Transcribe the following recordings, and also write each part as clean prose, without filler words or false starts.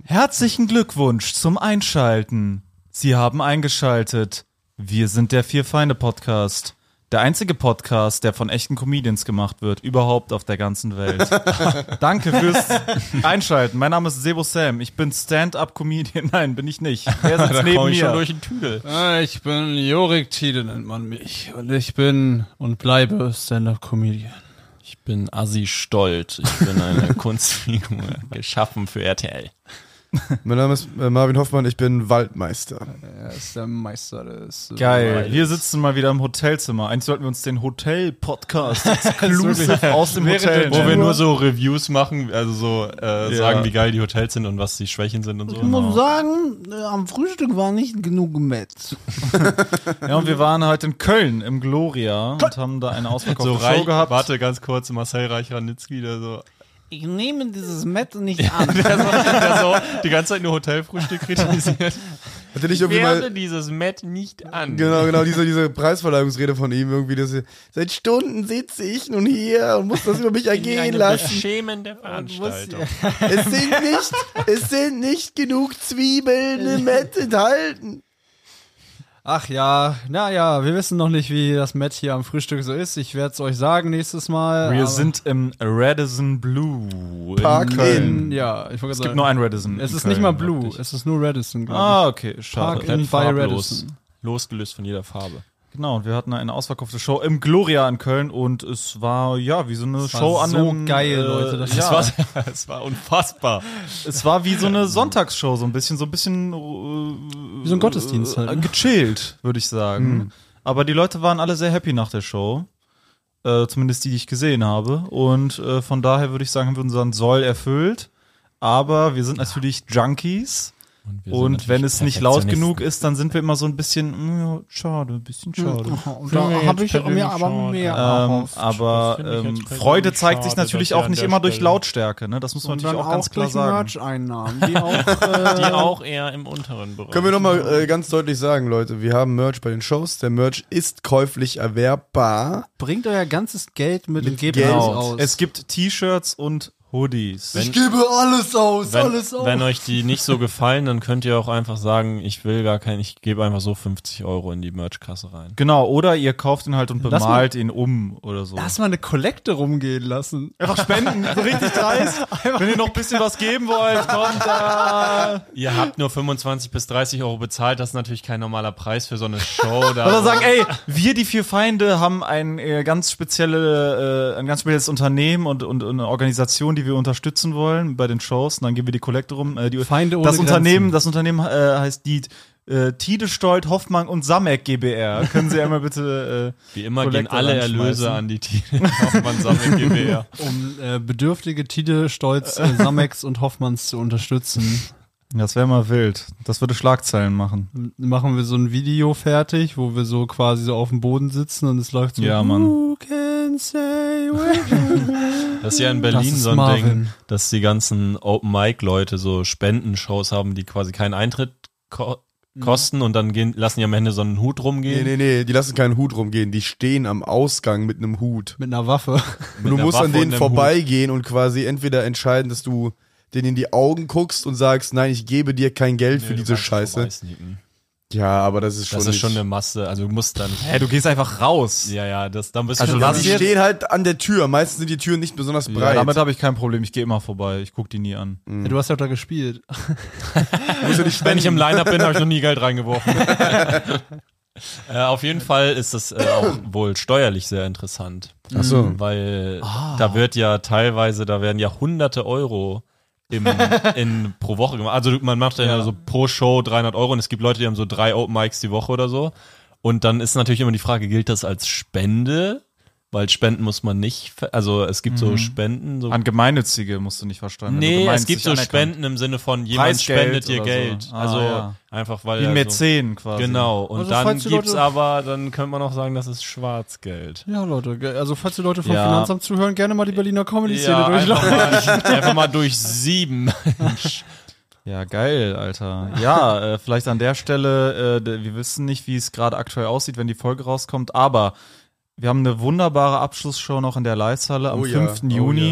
Herzlichen Glückwunsch zum Einschalten. Sie haben eingeschaltet. Wir sind der Vier-Feinde-Podcast. Der einzige Podcast, der von echten Comedians gemacht wird, überhaupt auf der ganzen Welt. Danke fürs Einschalten. Mein Name ist Sebo Sam. Ich bin Stand-Up-Comedian. Nein, bin ich nicht. Wer sitzt neben mir? Schon durch den Tüdel. Ich bin Jorik Tiede, nennt man mich. Und ich bin und bleibe Stand-Up-Comedian. Ich bin Assi Stolt. Ich bin eine Kunstfigur, geschaffen für RTL. Mein Name ist Marvin Hoffmann, ich bin Waldmeister. Er ist der Meister des Geil. Waldes. Wir sitzen mal wieder im Hotelzimmer. Eigentlich sollten wir uns den Hotel-Podcast exclusive aus dem Hotel Wo wir nennen. nur so Reviews machen, also so sagen, wie geil die Hotels sind und was die Schwächen sind und so. Ich muss sagen, am Frühstück war nicht genug Met. Ja, und wir waren halt in Köln im Gloria und haben da eine ausverkaufte Show gehabt. Warte ganz kurz, Marcel Reich-Ranitzky, der so, Ich nehme dieses Met nicht an. der so die ganze Zeit nur Hotelfrühstück kritisiert. Hat er nicht irgendwie mal, dieses Met nicht an. genau, diese Preisverleihungsrede von ihm irgendwie, dass seit Stunden sitze ich nun hier und muss das über mich ergehen lassen. Beschämende Veranstaltung. Es sind nicht genug Zwiebeln im Met enthalten. Ach ja, naja, wir wissen noch nicht, wie das Met hier am Frühstück so ist. Ich werde es euch sagen nächstes Mal. Wir sind im Radisson Blue Park in Köln. Ja, ich wollte Es sagen. gibt nur ein Radisson. Es in ist Köln, nicht mal glaub Blue, ich. es ist nur Radisson, glaube ich. Ah, okay, schade. Park in bei Radisson. Losgelöst von jeder Farbe. Genau, und wir hatten eine ausverkaufte Show im Gloria in Köln und es war, ja, wie so eine war Show an so einem, geil, Leute, das ja, Es war unfassbar. es war wie so eine Sonntagsshow, so ein bisschen Wie so ein Gottesdienst halt, ne? Gechillt, würde ich sagen. Aber die Leute waren alle sehr happy nach der Show. Zumindest die ich gesehen habe. Und von daher würde ich sagen, haben wir unseren Soll erfüllt. Aber wir sind natürlich Junkies. Und wenn es nicht laut genug ist, dann sind wir immer so ein bisschen, ja, schade, ein bisschen schade. Da habe ich mir aber mehr erhofft. Aber Das finde ich jetzt Freude persönlich zeigt sich schade, natürlich dass wir auch an nicht der immer durch Stelle- Lautstärke, ne? Das muss man Und natürlich dann auch ganz klar durch sagen. Merch-Einnahmen, die auch, Die auch eher im unteren Bereich. Können wir nochmal ganz deutlich sagen, Leute, wir haben Merch bei den Shows. Der Merch ist käuflich erwerbbar. bringt euer ganzes Geld mit und gebt Geld. es Genau. aus. Es gibt T-Shirts und Hoodies. Wenn- gebe alles aus, Wenn euch die nicht so gefallen, dann könnt ihr auch einfach sagen, ich gebe einfach so 50 € in die Merchkasse rein. Genau, oder ihr kauft ihn halt und Lass bemalt ihn um oder so. Lass mal eine Kollekte rumgehen lassen. Einfach spenden, so richtig dreist. Wenn ihr noch ein bisschen was geben wollt, kommt da. Ihr habt nur 25 bis 30 € bezahlt, das ist natürlich kein normaler Preis für so eine Show. Oder sagen, ey, wir die vier Feinde haben ein ganz spezielles Unternehmen und eine Organisation, die wir unterstützen wollen bei den Shows. Und dann geben wir die Kollekte rum. Feinde ohne Das Unternehmen Grenzen. heißt die Tide, Stolt, Hoffmann und Samek GbR. Können Sie einmal bitte Wie immer gehen Kollekte alle reinschmeißen. Erlöse an die Hoffmann Sammel GbR. Um bedürftige Tide, Stolz, Samex und Hoffmanns zu unterstützen. Das wäre mal wild. Das würde Schlagzeilen machen. Machen wir so ein Video fertig, wo wir so quasi so auf dem Boden sitzen und es läuft so. Ja, Mann. Who can say when Das ist ja in Das Berlin ist so ein Marvin. Ding, dass die ganzen Open-Mic-Leute so Spendenshows haben, die quasi keinen Eintritt kosten und dann lassen die am Ende so einen Hut rumgehen. Nee, die lassen keinen Hut rumgehen. Die stehen am Ausgang mit einem Hut. mit einer Waffe. Und du einer musst Waffe an und denen einem vorbeigehen und quasi entweder entscheiden, dass du denen in die Augen guckst und sagst, nein, ich gebe dir kein Geld für Nee, du diese kannst Scheiße. vorbeisneaken. Ja, aber das ist schon Das ist nicht. schon eine Masse, also du musst dann. Hä, du gehst einfach raus. Ja, dann bist Also du Ja, was die jetzt? stehen halt an der Tür. Meistens sind die Türen nicht besonders Ja, breit. damit habe ich kein Problem. Ich gehe immer vorbei. Ich gucke die nie an. Ja, du hast ja auch da gespielt. Du musst ja nicht Wenn ich im Line-Up bin, habe ich noch nie Geld reingeworfen. Auf jeden Fall ist das auch wohl steuerlich sehr interessant. Ach so. Weil da werden ja hunderte Euro pro Woche gemacht. Also man macht ja so pro Show 300 € und es gibt Leute, die haben so 3 Open Mics die Woche oder so. Und dann ist natürlich immer die Frage, gilt das als Spende? Weil Spenden muss man nicht, also es gibt so Spenden. So An Gemeinnützige musst du nicht versteuern. wenn du Nee, es gemeinnützig gibt so anerkannt. Spenden im Sinne von, jemand Preisgeld spendet dir oder so. Geld. Ah, Also ja. einfach weil Wie ein er Mäzen quasi. Genau, und Also dann falls die gibt's Leute- dann könnte man auch sagen, das ist Schwarzgeld. Ja, Leute, also falls die Leute vom Ja. Finanzamt zuhören, gerne mal die Berliner Comedy-Szene durchlaufen. einfach mal durch 7. Ja, geil, Alter. Ja, vielleicht an der Stelle, wir wissen nicht, wie es gerade aktuell aussieht, wenn die Folge rauskommt, aber wir haben eine wunderbare Abschlussshow noch in der Leishalle am Oh ja, 5. Juni.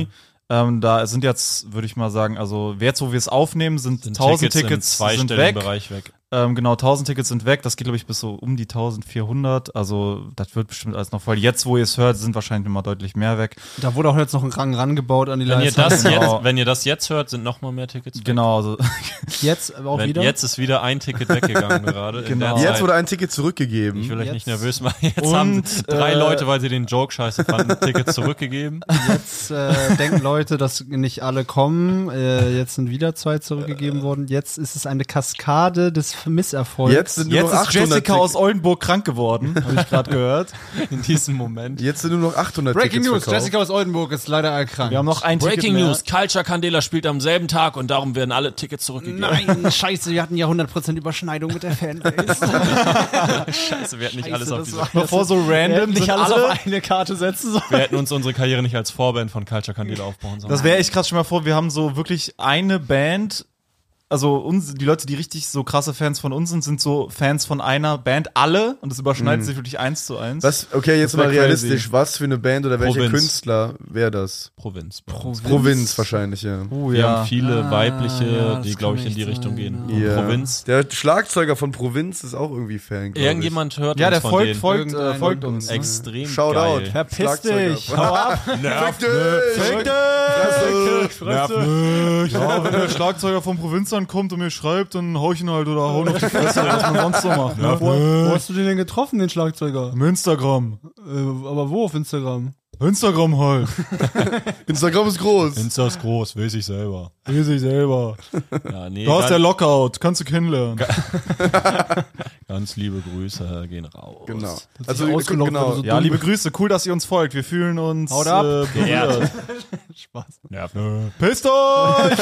Da sind jetzt, würde ich mal sagen, also jetzt, wo wir es aufnehmen, sind 1000 Tickets im sind weg. Bereich weg. Genau, 1000 Tickets sind weg. Das geht, glaube ich, bis so um die 1400. Also das wird bestimmt alles noch voll. Jetzt, wo ihr es hört, sind wahrscheinlich immer deutlich mehr weg. Da wurde auch jetzt noch ein Rang rangebaut an die Wenn Leistung. ihr das jetzt hört, sind noch mal mehr Tickets weg. Genau, also Jetzt auch wieder? Jetzt ist wieder ein Ticket weggegangen gerade. Genau. In der Jetzt Zeit. wurde ein Ticket zurückgegeben. Ich will euch Jetzt- nicht nervös machen. Jetzt Und, haben 3 Leute, weil sie den Joke scheiße fanden, Tickets zurückgegeben. Jetzt denken Leute, dass nicht alle kommen. Jetzt sind wieder 2 zurückgegeben worden. Jetzt ist es eine Kaskade des Misserfolgs. Jetzt sind nur jetzt noch ist 800 Jessica aus Tickets. Oldenburg krank geworden, habe ich gerade gehört. In diesem Moment. Jetzt sind nur noch 800 Breaking Tickets News, verkauft. Jessica aus Oldenburg ist leider erkrankt. Wir haben noch ein Breaking Ticket mehr. News, Culture Candela spielt am selben Tag und darum werden alle Tickets zurückgegeben. Nein, scheiße, wir hatten ja 100% Überschneidung mit der Fanbase. Scheiße, wir hätten nicht alles auf diese... Bevor so random nicht sind alles alle. auf eine Karte setzen sollen. Wir hätten uns unsere Karriere nicht als Vorband von Culture Candela aufbauen sollen. Das wäre echt krass. Schon mal vor, wir haben so wirklich eine Band. Also die Leute, die richtig so krasse Fans von uns sind so Fans von einer Band, alle, und das überschneidet sich wirklich 1:1. Was, okay, jetzt Das wär mal realistisch. crazy. Was für eine Band oder welcher Provinz. Künstler wäre das? Provinz. Provinz wahrscheinlich, ja. Wir haben viele weibliche, ja, das die, glaube ich, kann in die echt Richtung sein, gehen. Ja. Provinz. Der Schlagzeuger von Provinz ist auch irgendwie Fan. glaub Irgendjemand hört Ja, uns der von folgt, denen. folgt uns. Ne? Extrem Shoutout. geil. Verpiss Schlagzeuger. dich, hau ab. Fick dich! Fick dich! Fresse. Ja, wenn der Schlagzeuger vom Provinz ankommt und mir schreibt, dann hau ich ihn halt oder hau ihn auf die Fresse, was man sonst so macht. Ne? Wo hast du den denn getroffen, den Schlagzeuger? Im Instagram. Aber wo auf Instagram? Instagram halt. Instagram ist groß. Insta ist groß, weiß ich selber. Lese sich selber. Ja, nee, Da ist der ganz, Lockout, kannst du kennenlernen. ganz liebe Grüße gehen raus. Genau. sich Also, ausgelockt, genau. weil du so Ja, liebe Grüße, cool, dass ihr uns folgt. Wir fühlen uns Haut ab. berührt. Spaß. Nerv. Pisst euch!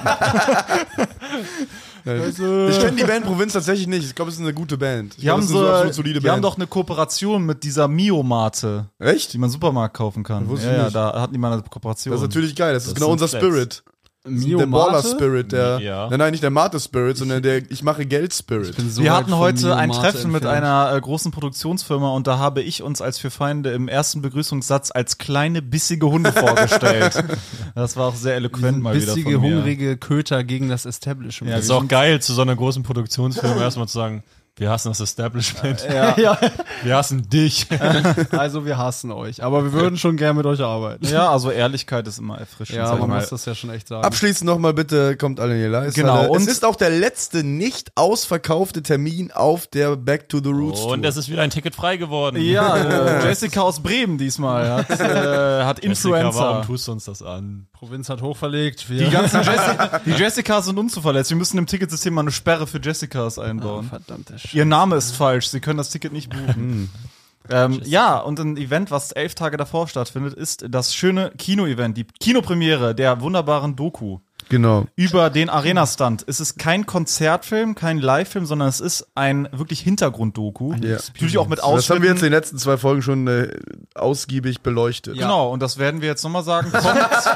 Ich kenne die Band Provinz tatsächlich nicht. Ich glaube, es ist eine gute Band. Ich Die haben, glaub, es ist eine absolut solide die haben Band. doch eine Kooperation mit dieser Mio-Mate, Echt? die man im Supermarkt kaufen kann. Wusste Ja, ich ja, nicht. da hatten die mal eine Kooperation. Das ist natürlich geil. Das ist genau sind unser Flex. Spirit. Der Baller-Spirit, der. Ja. Nein, nicht der Mate-Spirit, sondern der Ich mache Geld-Spirit. Wir hatten heute ein Treffen mit einer großen Produktionsfirma und da habe ich uns als Vier Feinde im ersten Begrüßungssatz als kleine, bissige Hunde vorgestellt. Das war auch sehr eloquent mal wieder bissige, von mir. hungrige Köter gegen das Establishment. Ja, Das ist auch geil, zu so einer großen Produktionsfirma erstmal zu sagen, wir hassen das Establishment. ja. Wir hassen dich. Also wir hassen euch, aber wir würden schon gern mit euch arbeiten. Ja, also Ehrlichkeit ist immer erfrischend. Ja, sag ich man mal. muss das ja schon echt sagen. Abschließend nochmal bitte, kommt alle in die Leiste. Genau, Es und- ist auch der letzte nicht ausverkaufte Termin auf der Back to the Roots Und Tour. es ist wieder ein Ticket frei geworden. Ja, Jessica aus Bremen diesmal hat Jessica, Influencer. warum tust du uns das an? Provinz hat hochverlegt. Die ganzen die Jessicas sind unzuverlässig. Wir müssen im Ticketsystem mal eine Sperre für Jessicas einbauen. Verdammte Scheiße. Ihr Name ist falsch, Sie können das Ticket nicht buchen. Ja, und ein Event, was 11 Tage davor stattfindet, ist das schöne Kino-Event, die Kinopremiere der wunderbaren Doku Genau. über den Arena-Stunt. Es ist kein Konzertfilm, kein Live-Film, sondern es ist ein wirklich Hintergrund-Doku. Ja. Natürlich auch mit Das haben wir Ausschnitten. jetzt in den letzten 2 Folgen schon ausgiebig beleuchtet. Genau, und das werden wir jetzt nochmal sagen. Kommt.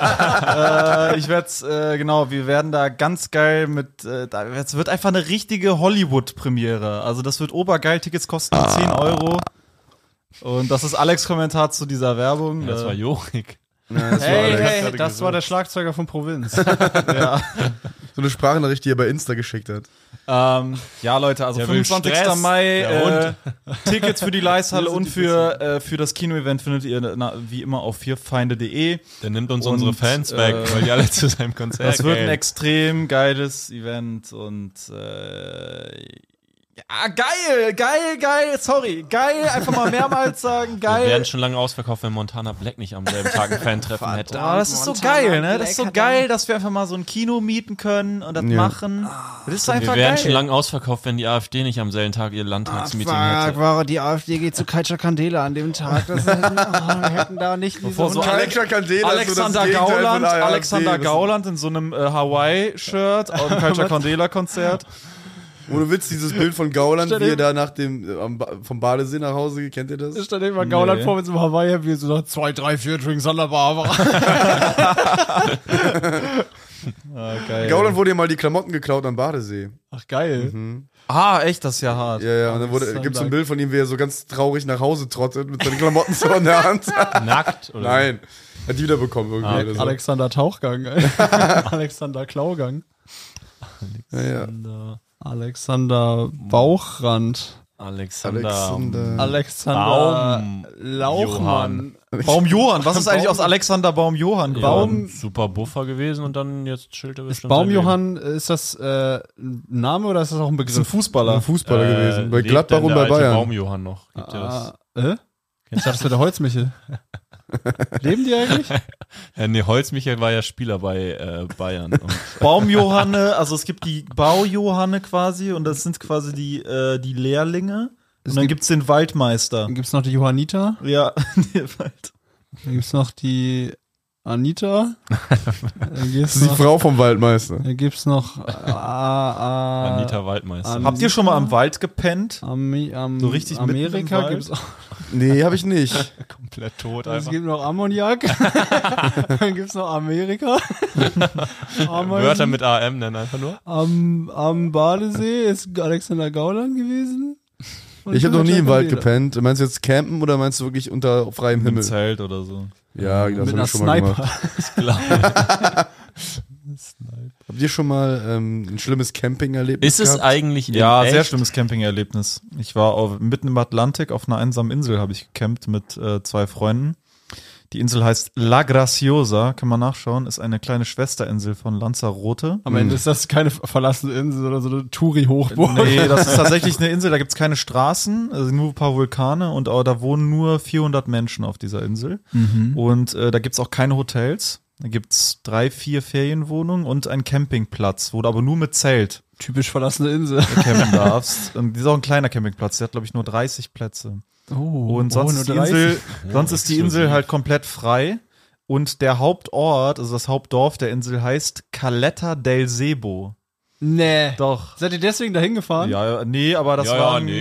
Ich werde es, genau, wir werden da ganz geil mit, es wird einfach eine richtige Hollywood-Premiere. Also das wird obergeil, Tickets kosten 10 Euro. Und das ist Alex' Kommentar zu dieser Werbung. Ja, das war Jorik. Hey, gerade das war der Schlagzeuger von Provinz. ja. So eine Sprachnachricht, die er bei Insta geschickt hat. Ja, Leute, also Der will 25. Stress, Mai, der Tickets für die Leishalle und für das Kino-Event findet ihr wie immer auf vierfeinde.de. Der nimmt uns Und, unsere Fans weg, weil die alle zu seinem Konzert Das wird ein gehen. extrem geiles Event und ja, geil, sorry, geil, einfach mal mehrmals sagen, Wir wären geil. schon lange ausverkauft, wenn Montana Black nicht am selben Tag ein Fan-Treffen hätte. Aber das ist so geil, ne? Das ist so geil, dass wir einfach mal so ein Kino mieten können und das machen. Das ist einfach Wir wären geil. schon lange ausverkauft, wenn die AfD nicht am selben Tag ihr Landtagsmeeting hätte. Die AfD geht zu Culture Candela an dem Tag. Wir hätten da nicht Bevor so Alexander Candela, Alexander Gauland in so einem Hawaii-Shirt auf dem Culture Candela-Konzert. Ohne Witz, dieses Bild von Gauland, Stell wie dir- er da nach dem, vom Badesee nach Hause geht, kennt ihr das? stand immer Gauland Nee. vor mit so einem Hawaii, wie so nach 2, 3, 4 Drinks an der Bar war. Geil. Gauland wurde ja mal die Klamotten geklaut am Badesee. Ach, geil. Echt, das ist ja hart. Ja, und dann gibt's ein Bild von ihm, wie er so ganz traurig nach Hause trottet mit seinen Klamotten so in der Hand. Nackt? Oder? Nein, hat die wiederbekommen irgendwie. Oder so. Alexander Tauchgang. Alexander Klaugang. Ja. Alexander Bauchrand. Alexander Lauchmann. Baum Johann, was ist eigentlich aus Alexander Baum Johann geworden? Super Buffer gewesen und dann jetzt chillt er bestimmt. Baum Johann, ist das ein Name oder ist das auch ein Begriff? Ist ein Fußballer. Ein Fußballer gewesen. Bei lebt Gladbach denn und der bei alte Bayern. Baum Johann noch. Gibt ja das? Ich dachte, das wäre der Holzmichel. Leben die eigentlich? Nee, Holzmichael war ja Spieler bei Bayern. Und Baumjohanne, also es gibt die Baujohanne quasi und das sind quasi die Lehrlinge. Und dann gibt's den Waldmeister. Dann gibt's noch die Johanniter. Ja, Dann gibt's noch die Anita. Dann gibt's Das ist die noch, Frau vom Waldmeister. dann gibt's noch Anita Waldmeister. An- habt ihr schon mal am Wald gepennt? So richtig mitten im Amerika Wald? gibt's auch. Nee, habe ich nicht. Komplett tot Es einfach. gibt noch Ammoniak. Dann gibt's noch Amerika. Wörter mit AM nennen einfach nur. Am Badesee ist Alexander Gauland gewesen. Und Ich habe noch nie im Wald Jeder. gepennt. Meinst du jetzt campen oder meinst du wirklich unter freiem Im Himmel? Zelt oder so. Ja, das Mit habe einer ich schon mal Sniper. gemacht. Habt ihr schon mal ein schlimmes Camping-Erlebnis Ist es gehabt? eigentlich Ja, in sehr echt? schlimmes Campingerlebnis. Ich war mitten im Atlantik auf einer einsamen Insel, habe ich gecampt mit 2 Freunden. Die Insel heißt La Graciosa, kann man nachschauen, ist eine kleine Schwesterinsel von Lanzarote. Am Ende ist das keine verlassene Insel oder so eine Touri-Hochburg. Nee, das ist tatsächlich eine Insel, da gibt's keine Straßen, also nur ein paar Vulkane und da wohnen nur 400 Menschen auf dieser Insel. Und da gibt's auch keine Hotels. Da gibt's 3, 4 Ferienwohnungen und einen Campingplatz, wo du aber nur mit Zelt Typisch verlassene Insel. campen darfst. Und die ist auch ein kleiner Campingplatz, der hat glaube ich nur 30 Plätze. Oh, Und sonst ist die Insel, halt komplett frei. Und der Hauptort, also das Hauptdorf der Insel heißt Caleta del Sebo. Nee. Doch. Seid ihr deswegen dahin gefahren? Ja, nee, aber das war ein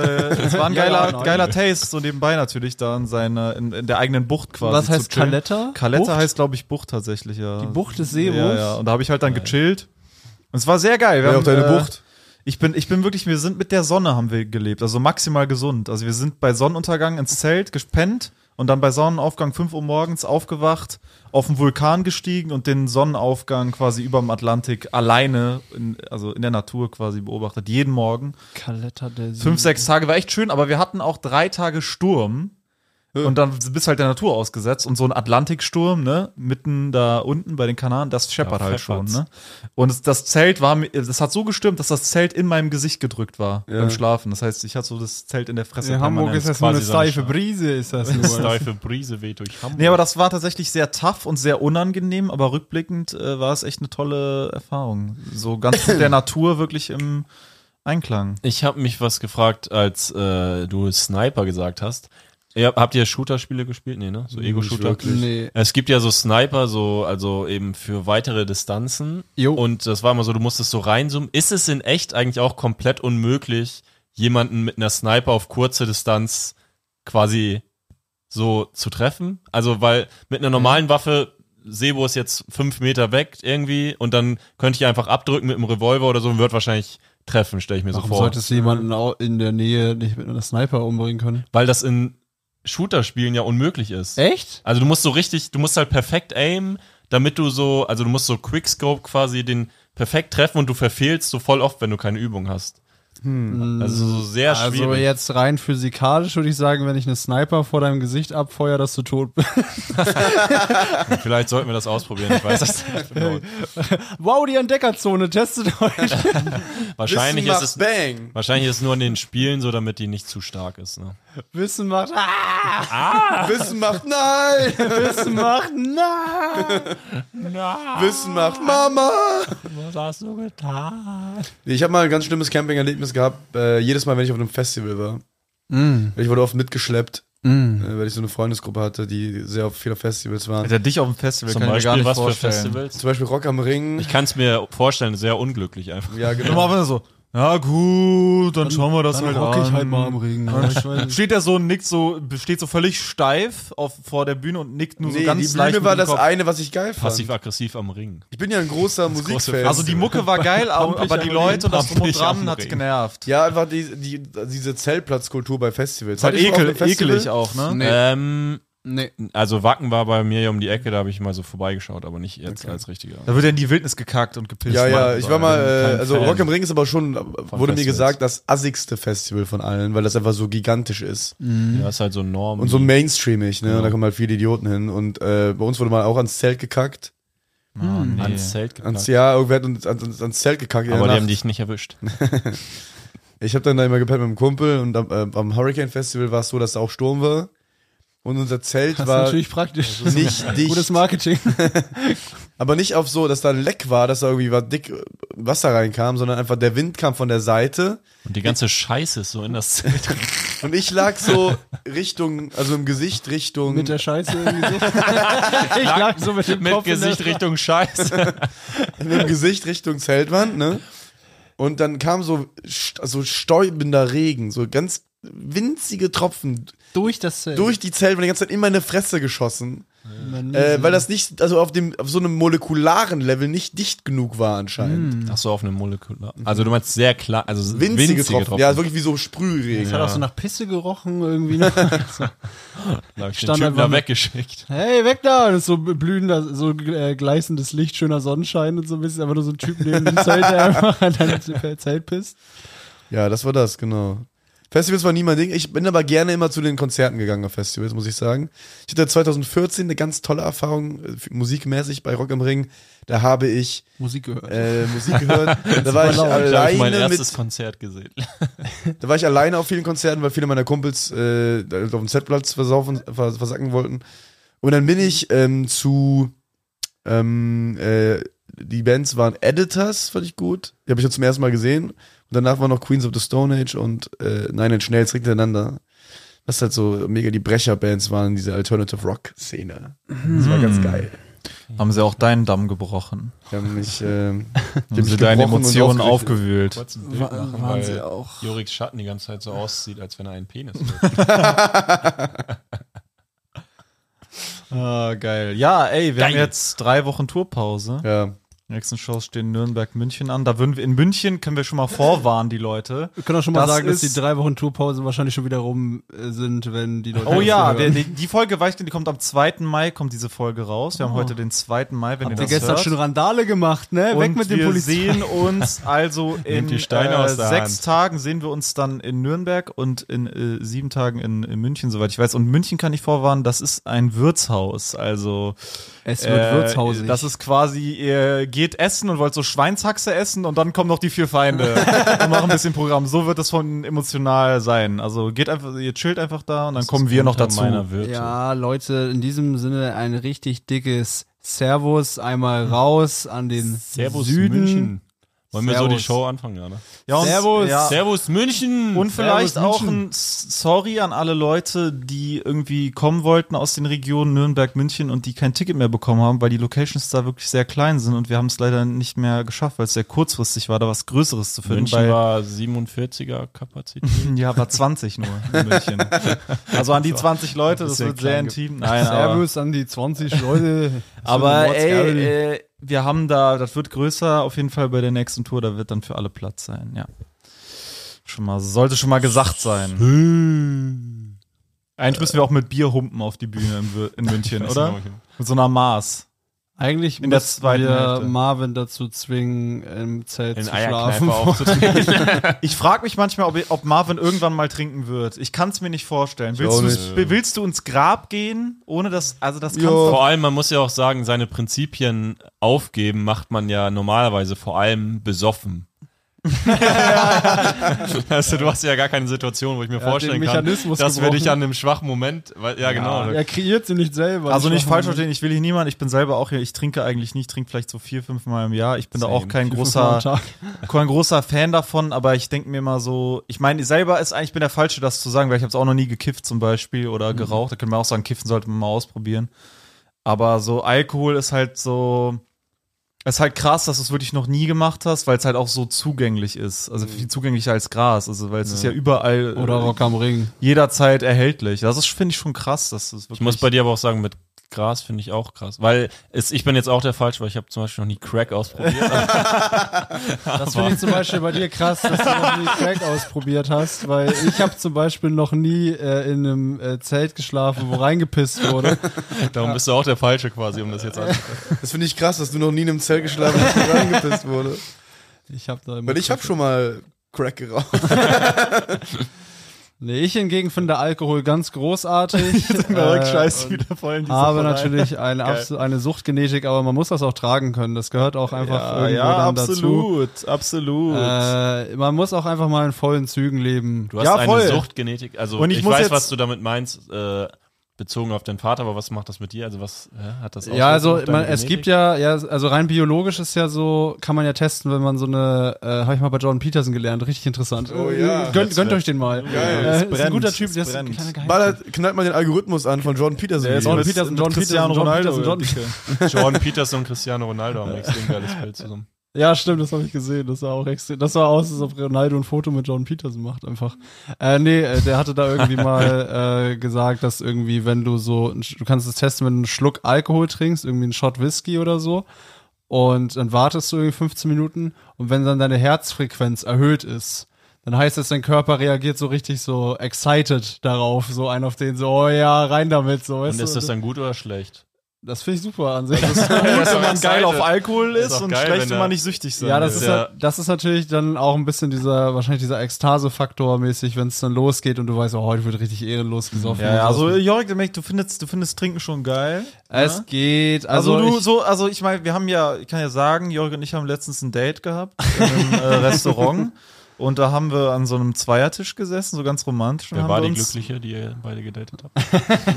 Ja, geiler Taste, so nebenbei natürlich da in der eigenen Bucht quasi. Was heißt zu chillen. Caleta? Caleta Bucht? heißt, glaube ich, Bucht tatsächlich, ja. Die Bucht des Sebos? Ja. Und da habe ich halt dann gechillt. Und es war sehr geil. Wer auf deine Bucht? Ich bin wirklich, wir sind mit der Sonne haben wir gelebt, also maximal gesund. Also wir sind bei Sonnenuntergang ins Zelt gepennt und dann bei Sonnenaufgang 5 Uhr morgens aufgewacht, auf den Vulkan gestiegen und den Sonnenaufgang quasi überm Atlantik alleine, in der Natur quasi beobachtet, jeden Morgen. Caleta del Sebo. 5, 6 Tage war echt schön, aber wir hatten auch 3 Tage Sturm. Und dann bist halt der Natur ausgesetzt und so ein Atlantiksturm, ne, mitten da unten bei den Kanaren, das scheppert Ja, halt schon, pfeffert's. ne. Und das Zelt das hat so gestürmt, dass das Zelt in meinem Gesicht gedrückt war beim Schlafen. Das heißt, ich hatte so das Zelt in der Fresse. In Hamburg permanent. ist das nur eine quasi so eine steife Brise, ist das nur. Steife Brise weht durch Hamburg. Nee, aber das war tatsächlich sehr tough und sehr unangenehm, aber rückblickend war es echt eine tolle Erfahrung. So ganz mit der Natur wirklich im Einklang. Ich habe mich was gefragt, als du Sniper gesagt hast. Habt ihr Shooter-Spiele gespielt? Nee, ne? So Ego-Shooter? Nee. Es gibt ja so Sniper, also eben für weitere Distanzen. Jo. Und das war immer so, du musstest so reinzoomen. Ist es in echt eigentlich auch komplett unmöglich, jemanden mit einer Sniper auf kurze Distanz quasi so zu treffen? Also, weil mit einer normalen Waffe, Sebo ist jetzt 5 Meter weg irgendwie und dann könnte ich einfach abdrücken mit einem Revolver oder so und wird wahrscheinlich treffen, stelle ich mir Warum so vor. solltest du jemanden in der Nähe nicht mit einer Sniper umbringen können? Weil das in Shooter-Spielen ja unmöglich ist. Echt? Also du musst halt perfekt aimen, damit du du musst so Quickscope quasi den perfekt treffen und du verfehlst so voll oft, wenn du keine Übung hast. Also so sehr schwierig. Also jetzt rein physikalisch würde ich sagen, wenn ich eine Sniper vor deinem Gesicht abfeuere, dass du tot bist. Vielleicht sollten wir das ausprobieren, ich weiß das nicht genau. Wow, die Entdeckerzone, testet euch. Wahrscheinlich Wissen ist macht es Bang. wahrscheinlich ist es nur in den Spielen so, damit die nicht zu stark ist. Ne? Wissen macht, Wissen macht nein. Wissen macht, nein. Wissen macht Mama. Was hast du getan? Ich habe mal ein ganz schlimmes Camping-Erlebnis gehabt, jedes Mal, wenn ich auf einem Festival war. Ich wurde oft mitgeschleppt, weil ich so eine Freundesgruppe hatte, die sehr auf viele Festivals waren. Alter, dich auf dem Festival Zum kann ich mir gar Beispiel nicht was für vorstellen. Festivals? Zum Beispiel Rock am Ring. Ich kann es mir vorstellen, sehr unglücklich einfach. Ja, genau. Immer so, ja gut, dann schauen wir das Dann halt hocke an. ich halt mal am Ring. Ja, ich weiß. Steht er so und nickt so, steht so völlig steif vor der Bühne und nickt nur so Nee, ganz die leicht Bühne war mit dem das Kopf. eine, was ich geil fand. Passiv-aggressiv am Ring. Ich bin ja ein großer Musikfan. Also die Mucke war geil, aber die Leute und das Drum und Dran am hat Ring. genervt. Ja, einfach diese Zeltplatzkultur bei Festivals. Halt Hattet ihr schon auf einem ekelig auch, ne? Nee. Nee. Also Wacken war bei mir ja um die Ecke, da habe ich mal so vorbeigeschaut, aber nicht jetzt als richtiger. Da wird ja in die Wildnis gekackt und gepisst. Ja, ich war mal, kein also Fan Rock am Ring ist aber schon, wurde mir Festivals. gesagt, das assigste Festival von allen, weil das einfach so gigantisch ist. Ja, ist halt so Norm. Und so mainstreamig, ne? Und da kommen halt viele Idioten hin. Und bei uns wurde mal auch ans Zelt gekackt. ans Zelt Ans, gepackt. ja, irgendwer hat uns ans Zelt gekackt. in Aber der die haben Nacht. dich nicht erwischt. Ich habe dann da immer gepennt mit einem Kumpel und am Hurricane Festival war es so, dass da auch Sturm war. Und unser Zelt Das ist war natürlich praktisch. nicht dicht. Gutes Marketing. Aber nicht auf so, dass da ein Leck war, dass da irgendwie dick Wasser reinkam, sondern einfach der Wind kam von der Seite. Und die ganze Scheiße ist so in das Zelt. Und ich lag so Richtung, also im Gesicht Richtung, Mit der Scheiße im Gesicht. Ich lag so mit dem Mit Kopf in der Gesicht Richtung Scheiße. im Gesicht Richtung Zeltwand, ne? Und dann kam so stäubender Regen, so ganz winzige Tropfen durch das Zelt. durch die Zeltwand die ganze Zeit in meine Fresse geschossen. Man Weil das nicht, also auf so einem molekularen Level nicht dicht genug war anscheinend. Ach so, auf einem Molekular. Also du meinst sehr klar, also Winzige Tropfen. Ja, wirklich wie so Sprühregen. Das hat auch so nach Pisse gerochen irgendwie. Ne? So. Da hab ich den Stand Typen einfach da nur- weggeschickt. Hey, weg da! Und das ist so blühender, so gleißendes Licht, schöner Sonnenschein und so ein bisschen. Einfach nur so ein Typ neben dem Zelt, der einfach an dein Zelt pisst. Ja, das war das, genau. Festivals war nie mein Ding. Ich bin aber gerne immer zu den Konzerten gegangen auf Festivals, muss ich sagen. Ich hatte 2014 eine ganz tolle Erfahrung, musikmäßig bei Rock am Ring. Da habe ich Musik gehört. Musik gehört. Da war ich Da habe ich mein alleine erstes Konzert gesehen. Da war ich alleine auf vielen Konzerten, weil viele meiner Kumpels auf dem Z-Platz versacken wollten. Und dann bin ich die Bands waren Editors, fand ich gut. Die habe ich ja zum ersten Mal gesehen. Und danach waren noch Queens of the Stone Age und Nine Inch Nails direkt hintereinander. Was halt so mega die Brecher-Bands waren, diese Alternative Rock-Szene. Das war ganz geil. Haben sie auch deinen Damm gebrochen? Die haben mich, Haben sie deine Emotionen aufgewühlt? Kurz ein Bild machen, waren weil sie auch. Joriks Schatten die ganze Zeit so aussieht, als wenn er einen Penis hat. Ah, geil. Ja, ey, wir haben Geil. jetzt 3 Wochen Tourpause. Ja. Die nächsten Shows stehen Nürnberg, München an. Da würden wir in München, können wir schon mal vorwarnen, die Leute. Wir können auch schon mal Das sagen, dass die ist- 3 Wochen Tourpause wahrscheinlich schon wieder rum sind, wenn die Leute. Oh das ja, hören. die Folge die kommt am 2. Mai, kommt diese Folge raus. Wir haben heute den 2. Mai, wenn Habt ihr ihr das gestern hört. schon Randale gemacht, ne? Weg Und mit dem wir Polizei. sehen uns also in Nehmt die Steine aus der 6 Hand. Tagen sehen wir uns dann in Nürnberg und in 7 Tagen in München, soweit ich weiß. Und München kann ich vorwarnen, das ist ein Wirtshaus. Also Es wird wirtshausig. das ist quasi, ihr geht essen und wollt so Schweinshaxe essen und dann kommen noch die 4 Feinde und machen ein bisschen Programm. So wird es von emotional sein. Also geht einfach, ihr chillt einfach da und dann kommen wir noch dazu. Ja, Leute, in diesem Sinne ein richtig dickes Servus einmal raus an den Servus Süden. München. Wollen wir so die Servus. Show anfangen, ja, ne? Ja, und, Servus. Ja. Servus München! Und vielleicht Servus, auch ein Sorry an alle Leute, die irgendwie kommen wollten aus den Regionen Nürnberg, München und die kein Ticket mehr bekommen haben, weil die Locations da wirklich sehr klein sind und wir haben es leider nicht mehr geschafft, weil es sehr kurzfristig war, da was Größeres zu finden. München weil, war 47er Kapazität. ja, war 20 nur in München. Also an die 20 Leute, das sehr wird sehr klein intim. Nein, aber, Servus an die 20 Leute. aber Ey, ey, wir haben da, das wird größer auf jeden Fall bei der nächsten Tour, da wird dann für alle Platz sein, ja. Sollte schon mal gesagt sein. Eigentlich müssen wir auch mit Bier humpen auf die Bühne in München, oder? Mit so einer Maß. Eigentlich in der müssen zweiten wir Hälfte. Marvin dazu zwingen, im Zelt In zu Eierkneipe schlafen. aufzutreten. Ich frage mich manchmal, ob Marvin irgendwann mal trinken wird. Ich kann es mir nicht vorstellen. auch Willst du ins Grab gehen, ohne das, also das kannst Jo. du. Vor allem, man muss ja auch sagen, seine Prinzipien aufgeben macht man ja normalerweise vor allem besoffen. Also, du hast ja gar keine Situation, wo ich mir hat den vorstellen kann, Mechanismus dass wir dich gebrochen. an einem schwachen Moment, weil, ja genau, Er kreiert sie nicht selber. Also Die nicht schwachen falsch verstehen, ich will hier niemand, ich bin selber auch hier, ich trinke eigentlich nicht, trinke vielleicht so 4-5 Mal im Jahr. Ich bin da auch kein Fünfmal am großer, Tag. Fan davon, aber ich denke mir mal so, ich meine, selber ist eigentlich, ich bin der Falsche, das zu sagen, weil ich habe es auch noch nie gekifft zum Beispiel oder geraucht. Da können wir auch sagen, kiffen sollte man mal ausprobieren. Aber so Alkohol ist halt so, Es ist halt krass, dass du es wirklich noch nie gemacht hast, weil es halt auch so zugänglich ist. Also viel zugänglicher als Gras. Also weil es ist ja überall Oder Rock am Ring. jederzeit erhältlich. Das ist, finde ich, schon krass, dass das wirklich. Ich muss bei dir aber auch sagen, mit Gras finde ich auch krass. Weil ich bin jetzt auch der Falsche, weil ich habe zum Beispiel noch nie Crack ausprobiert. Das finde ich zum Beispiel bei dir krass, dass du noch nie Crack ausprobiert hast, weil ich habe zum Beispiel noch nie in einem Zelt geschlafen, wo reingepisst wurde. Darum bist du auch der Falsche quasi, um das jetzt anzufangen. Das finde ich krass, dass du noch nie in einem Zelt geschlafen hast, wo reingepisst wurde. Ich habe da immer Weil ich habe schon mal Crack geraucht. Nee, ich hingegen finde Alkohol ganz großartig. Scheiß wieder voll in diese Habe Verein. natürlich eine Suchtgenetik, aber man muss das auch tragen können. Das gehört auch einfach irgendwo dann dazu. Absolut. Man muss auch einfach mal in vollen Zügen leben. Du hast Ja, eine voll. Suchtgenetik. Also Und ich ich muss weiß, jetzt- was du damit meinst, bezogen auf deinen Vater, aber was macht das mit dir? Also was hat das Ja, also Auswirkungen auf deine es gibt Genetik? also rein biologisch ist ja so, kann man ja testen, wenn man so eine, habe ich mal bei Jordan Peterson gelernt, richtig interessant. Oh ja. Gönnt euch den mal. Geil. Ist ein guter Typ, es der ist brennt. ein kleiner Geheimnis. Ballert, knallt mal den Algorithmus an von Jordan Peterson. Der ist Jordan mit- Peterson, mit Jordan Cristiano Peterson, Ronaldo. Jordan Peterson, Jordan Peterson und Cristiano Ronaldo haben ein extrem geiles Bild zusammen. Ja, stimmt, das habe ich gesehen. Das sah auch extrem. Das sah aus, als ob Ronaldo ein Foto mit Jordan Peterson macht, einfach. Der hatte da irgendwie mal gesagt, dass irgendwie, wenn du du kannst es testen, wenn du einen Schluck Alkohol trinkst, irgendwie einen Shot Whisky oder so, und dann wartest du irgendwie 15 Minuten und wenn dann deine Herzfrequenz erhöht ist, dann heißt es, dein Körper reagiert so richtig so excited darauf, so ein auf den so, oh ja, rein damit, so. Und weißt ist du? das dann gut oder schlecht? Das finde ich super an sich. Gut, wenn man geil auf Alkohol Ist ist doch und geil, schlecht, wenn wenn er- man nicht süchtig sein Ja, das will. ist, Ja. das ist natürlich dann auch ein bisschen wahrscheinlich dieser Ekstase-Faktor mäßig, wenn es dann losgeht und du weißt, oh, heute wird richtig ehrenlos gesoffen. Ja, und so. also Jörg, du findest Trinken schon geil. Es geht, Ich meine, ich kann ja sagen, Jörg und ich haben letztens ein Date gehabt in einem Restaurant und da haben wir an so einem Zweiertisch gesessen, so ganz romantisch. Und Wer haben war wir die uns- Glückliche, die ihr beide gedatet habt?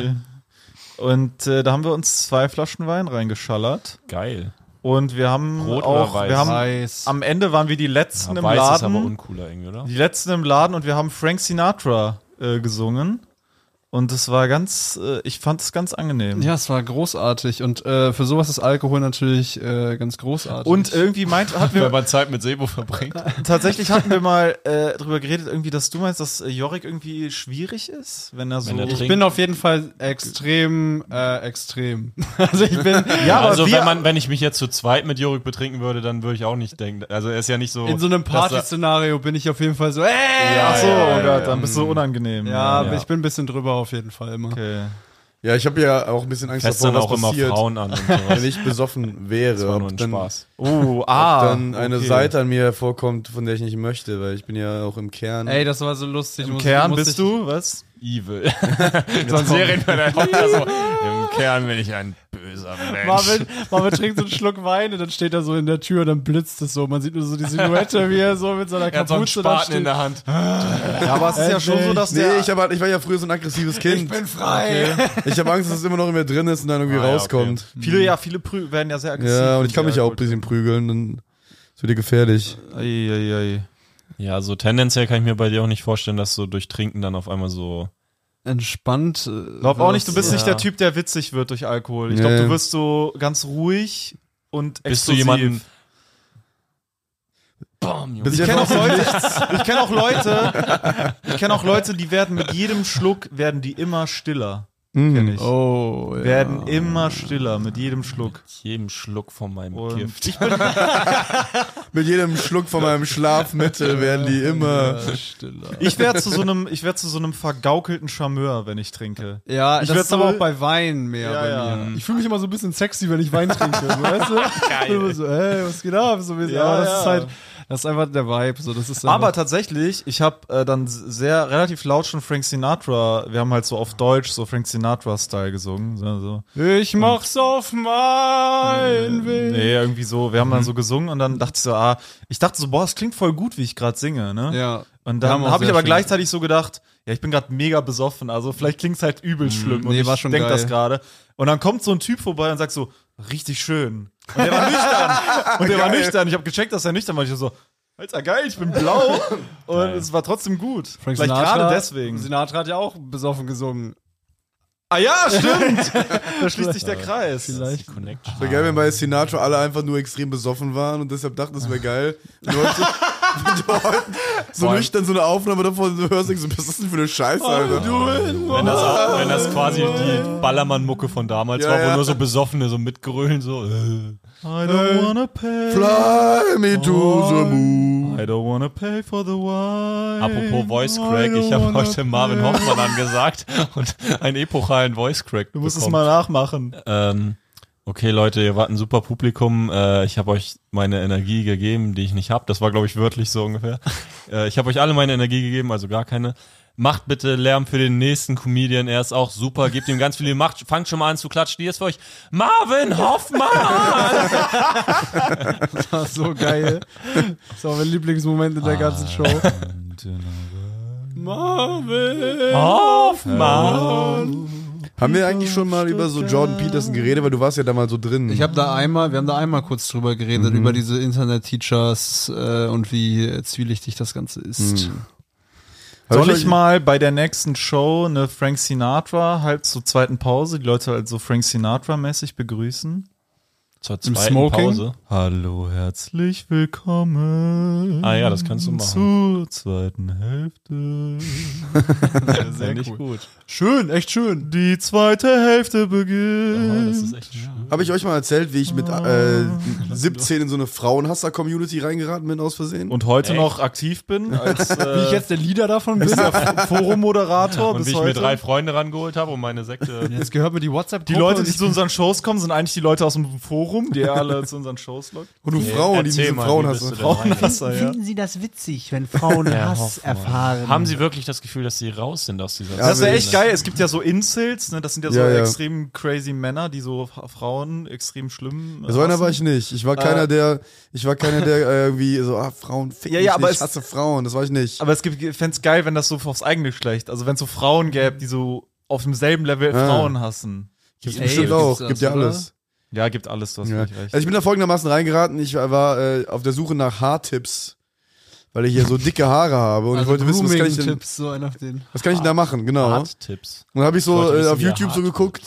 Und da haben wir uns 2 Flaschen Wein reingeschallert Geil. und wir haben Rot auch, oder weiß? wir haben weiß. am Ende waren wir die letzten im Weiß ist aber Laden, uncooler irgendwie, oder? die letzten im Laden und wir haben Frank Sinatra gesungen und es war ich fand es ganz angenehm. Ja, es war großartig und für sowas ist Alkohol natürlich ganz großartig. Und irgendwie hatten Wenn wir man Zeit mit Sebo verbringt. tatsächlich hatten wir mal drüber geredet, irgendwie, dass du meinst, dass Jorik irgendwie schwierig ist, wenn er so. Wenn er ich trinkt. bin auf jeden Fall extrem. Also ich bin Ja, aber also wir- wenn ich mich jetzt zu zweit mit Jorik betrinken würde, dann würde ich auch nicht denken. Also er ist ja nicht so. in so einem dass er- Party-Szenario bin ich auf jeden Fall so, Ach so, ja, oh Gott, ja. dann bist du unangenehm. ja, Ja. aber ich bin ein bisschen drüber auf jeden Fall immer. Okay. Ja, ich habe ja auch ein bisschen Angst Fest davor, dann was auch immer passiert, Frauen an und wenn sowas. ich besoffen Das wäre. war nur Ob ein dann, Spaß. Oh, dann eine okay. Seite an mir hervorkommt, von der ich nicht möchte, weil ich bin ja auch im Kern. Ey, das war so lustig. Im Kern bist du, was? Evil. So ein Serienmörder. So, im Kern bin ich ein böser Mensch. Marvin trinkt so einen Schluck Wein und dann steht er so in der Tür und dann blitzt es so. Man sieht nur so die Silhouette, wie er so mit seiner Er hat so einen Kapuze da Spaten steht. in der Hand. Ja, aber es ist ja schon so, dass Nee, der. ich war ja früher so ein aggressives Kind. frei. Ich habe Angst, dass es immer noch in mir drin ist und dann irgendwie Ah, ja, rauskommt. Viele werden ja sehr aggressiv. Ja, und ich kann mich ja auch ein bisschen prügeln, dann ist wieder gefährlich. Eieiei. Ja, so tendenziell kann ich mir bei dir auch nicht vorstellen, dass so durch Trinken dann auf einmal so. Entspannt. Glaub auch nicht, du bist ja. nicht der Typ, der witzig wird durch Alkohol. Ich Nee. glaube, du wirst so ganz ruhig und Bist du explosiv. jemanden. Bam, Junge. Bis Ich jetzt kenne noch ich kenne auch Leute, die werden mit jedem Schluck die immer stiller. Kenn ich. Oh, ja. Werden immer stiller mit jedem Schluck. jedem Schluck von meinem Und Gift. mit jedem Schluck von meinem Schlafmittel werden die immer. Stiller. Ich werde zu so einem vergaukelten Charmeur, wenn ich trinke. Ja, Ich das werd ist aber so- auch bei Wein mehr Ja, bei ja. mir. Ich fühle mich immer so ein bisschen sexy, wenn ich Wein trinke. So, weißt du? Geil. Immer so, hey, was geht ab? So, Ja, aber das ja. ist halt, das ist einfach der Vibe. So, das ist Aber einfach, tatsächlich, ich habe dann relativ laut schon Frank Sinatra, wir haben halt so auf Deutsch so Frank Sinatra-Style gesungen. So. ich mach's auf mein Weg. Nee, irgendwie so, wir haben dann so gesungen und dann dachte ich so, boah, es klingt voll gut, wie ich gerade singe, ne? Ja. Und Wir dann haben auch habe ich sehr aber schön- gleichzeitig so gedacht, ja, ich bin gerade mega besoffen, also vielleicht klingt's halt übel schlimm und nee, ich war schon denk geil. das gerade. Und dann kommt so ein Typ vorbei und sagt so, richtig schön. Und der war nüchtern. Und der war Geil. nüchtern. Ich habe gecheckt, dass er nüchtern war. Ich so, Alter, geil, ich bin blau. Und es war trotzdem gut. Frank Vielleicht Sinatra- gerade deswegen. Sinatra hat ja auch besoffen gesungen. Ah ja, stimmt. Da schließt sich der Kreis. Vielleicht. Connection. Wäre geil, wenn bei Sinatra alle einfach nur extrem besoffen waren und deshalb dachten, das wäre geil. Und heute, so nüchtern so eine Aufnahme davon, du hörst so, was ist das denn für eine Scheiße, Alter? Wenn das quasi die Ballermann-Mucke von damals Ja, war, wo ja. nur so Besoffene so mitgrölen, so. I don't wanna pay. Fly me to the moon. I don't wanna pay for the wine. Apropos Voice Crack, ich habe heute Marvin Hoffmann angesagt und einen epochalen Voice Crack Du musst es bekommen. mal nachmachen. Okay, Leute, ihr wart ein super Publikum. Ich habe euch meine Energie gegeben, die ich nicht habe. Das war, glaube ich, wörtlich so ungefähr. Ich habe euch alle meine Energie gegeben, also gar keine. Macht bitte Lärm für den nächsten Comedian. Er ist auch super. Gebt ihm ganz viel Macht. Fangt schon mal an zu klatschen. Hier ist für euch Marvin Hoffmann. Das war so geil. Das war mein Lieblingsmoment in der ganzen Show. Marvin Hoffmann. Haben wir eigentlich schon mal über so Jordan Peterson geredet, weil du warst ja da mal so drin. wir haben da einmal kurz drüber geredet, über diese Internet-Teachers und wie zwielichtig das Ganze ist. Soll ich mal bei der nächsten Show eine Frank Sinatra halt zur zweiten Pause, die Leute halt so Frank Sinatra-mäßig begrüßen? Zur Im zweiten Smoking? Pause. Hallo, herzlich willkommen. Ah ja, das kannst du machen. Zur zweiten Hälfte. Sehr nicht gut. Schön, echt schön. Die zweite Hälfte Oh, beginnt. das ist echt schön. Habe ich euch mal erzählt, wie ich mit 17 in so eine Frauenhasser-Community reingeraten bin aus Versehen? Und heute Echt? noch aktiv bin als Wie ich jetzt der Leader davon bin. Forummoderator Und bis wie ich heute. mir 3 Freunde rangeholt habe, um meine Sekte. Jetzt gehört mir die WhatsApp-Gruppe. Die Leute, und die zu unseren Shows kommen, sind eigentlich die Leute aus dem Forum, die alle zu unseren Shows locken. Und du Frauen, die Erzähl diese mal, Frauen wie hast. bist du denn reingegangen? Frauenhasser, ja. Finden Sie das witzig, wenn Frauen Hass erfahren? Haben Sie wirklich das Gefühl, dass Sie raus sind aus dieser Das ist ja Also echt geil. Es gibt ja so Incels, ne? Das sind ja so Ja, ja. extrem crazy Männer, die so Frauen extrem schlimm. So einer hassen. war ich nicht. Ich war keiner, der irgendwie so, Frauen ficken Ja, ja, mich aber nicht, es- ich hasse Frauen. Das war ich nicht. Aber ich fände es geil, wenn das so aufs eigene Geschlecht, also wenn es so Frauen gäbe, die so auf demselben Level Ah. Frauen hassen. Gibt's Ey, bestimmt gibt's auch. das, Gibt ja oder? alles. Ja, gibt alles, du hast Ja. völlig recht. Also ich bin da folgendermaßen reingeraten. Ich war auf der Suche nach Haartipps, weil ich hier so dicke Haare habe und ich wollte wissen, was so einer auf den. kann ich denn da machen? Genau. Art-Tipps. Und dann habe ich so Ich wollte wissen, auf wie er YouTube so hart geguckt,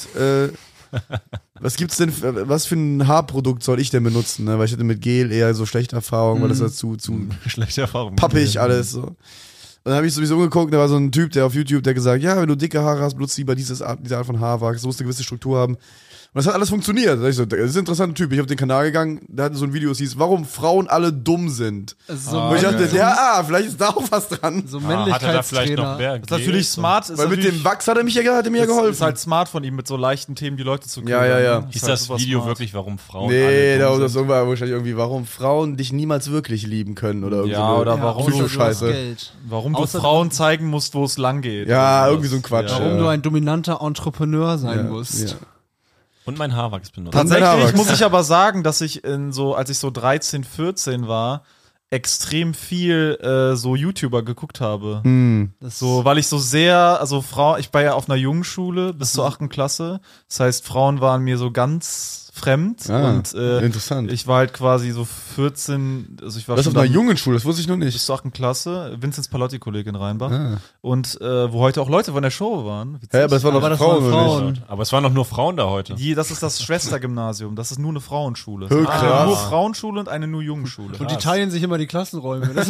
was gibt's denn, was für ein Haarprodukt soll ich denn benutzen? Ne? Weil ich hatte mit Gel eher so schlechte Erfahrungen, weil das halt zu Schlechte Erfahrung. pappig alles so. Und dann habe ich sowieso geguckt, da war so ein Typ, der auf YouTube, der gesagt, ja, wenn du dicke Haare hast, benutzt lieber diese Art von Haarwachs, so muss eine gewisse Struktur haben. Und das hat alles funktioniert. Da hab ich so, das ist ein interessanter Typ. Ich habe auf den Kanal gegangen, der hatte so ein Video, das hieß, warum Frauen alle dumm sind. So, Und ich dachte, vielleicht ist da auch was dran. so Hat er da vielleicht noch Männlichkeitstrainer. mehr? Das ist natürlich smart. Ist Weil mit natürlich- dem Wachs hat er mir ja geholfen. Ist halt smart von ihm, mit so leichten Themen die Leute zu Ja, ja, ja. ne? Hieß Ist halt das super Video smart. wirklich, warum Frauen Nee, alle da dumm das sind? war wahrscheinlich irgendwie, warum Frauen dich niemals wirklich lieben können oder irgendwie. Ja, oder warum außer du- du hast Psycho-Scheiße. Geld. Warum du Außer- Frauen zeigen musst, wo es lang geht. Ja, Oder irgendwie so ein sowas. Quatsch. Ja. Warum Ja. du ein dominanter Entrepreneur sein Ja, musst. ja. Und mein Haarwachs benutzt. Tatsächlich Haarwachs. muss ich aber sagen, dass ich als ich so 13, 14 war, extrem viel so YouTuber geguckt habe. Das So, weil ich so sehr, also ich war ja auf einer Jungenschule bis zur 8. Klasse. Das heißt, Frauen waren mir so ganz fremd und interessant. ich war halt quasi so 14, also ich war Das schon auf einer dann Jungenschule, das wusste ich noch bis nicht. zur 8. Klasse, Vinzenz Palotti-Kolleg in Rheinbach. Ah. Und wo heute auch Leute von der Show waren. Witzig. Hä, aber das waren Aber doch das waren Frauen, oder nicht? Frauen. Aber es waren doch nur Frauen da heute. Das ist das Schwestergymnasium. Das ist nur eine Frauenschule. Hö, krass. Nur Frauenschule und eine nur Jungenschule. Und die teilen sich immer die Klassenräume. Das,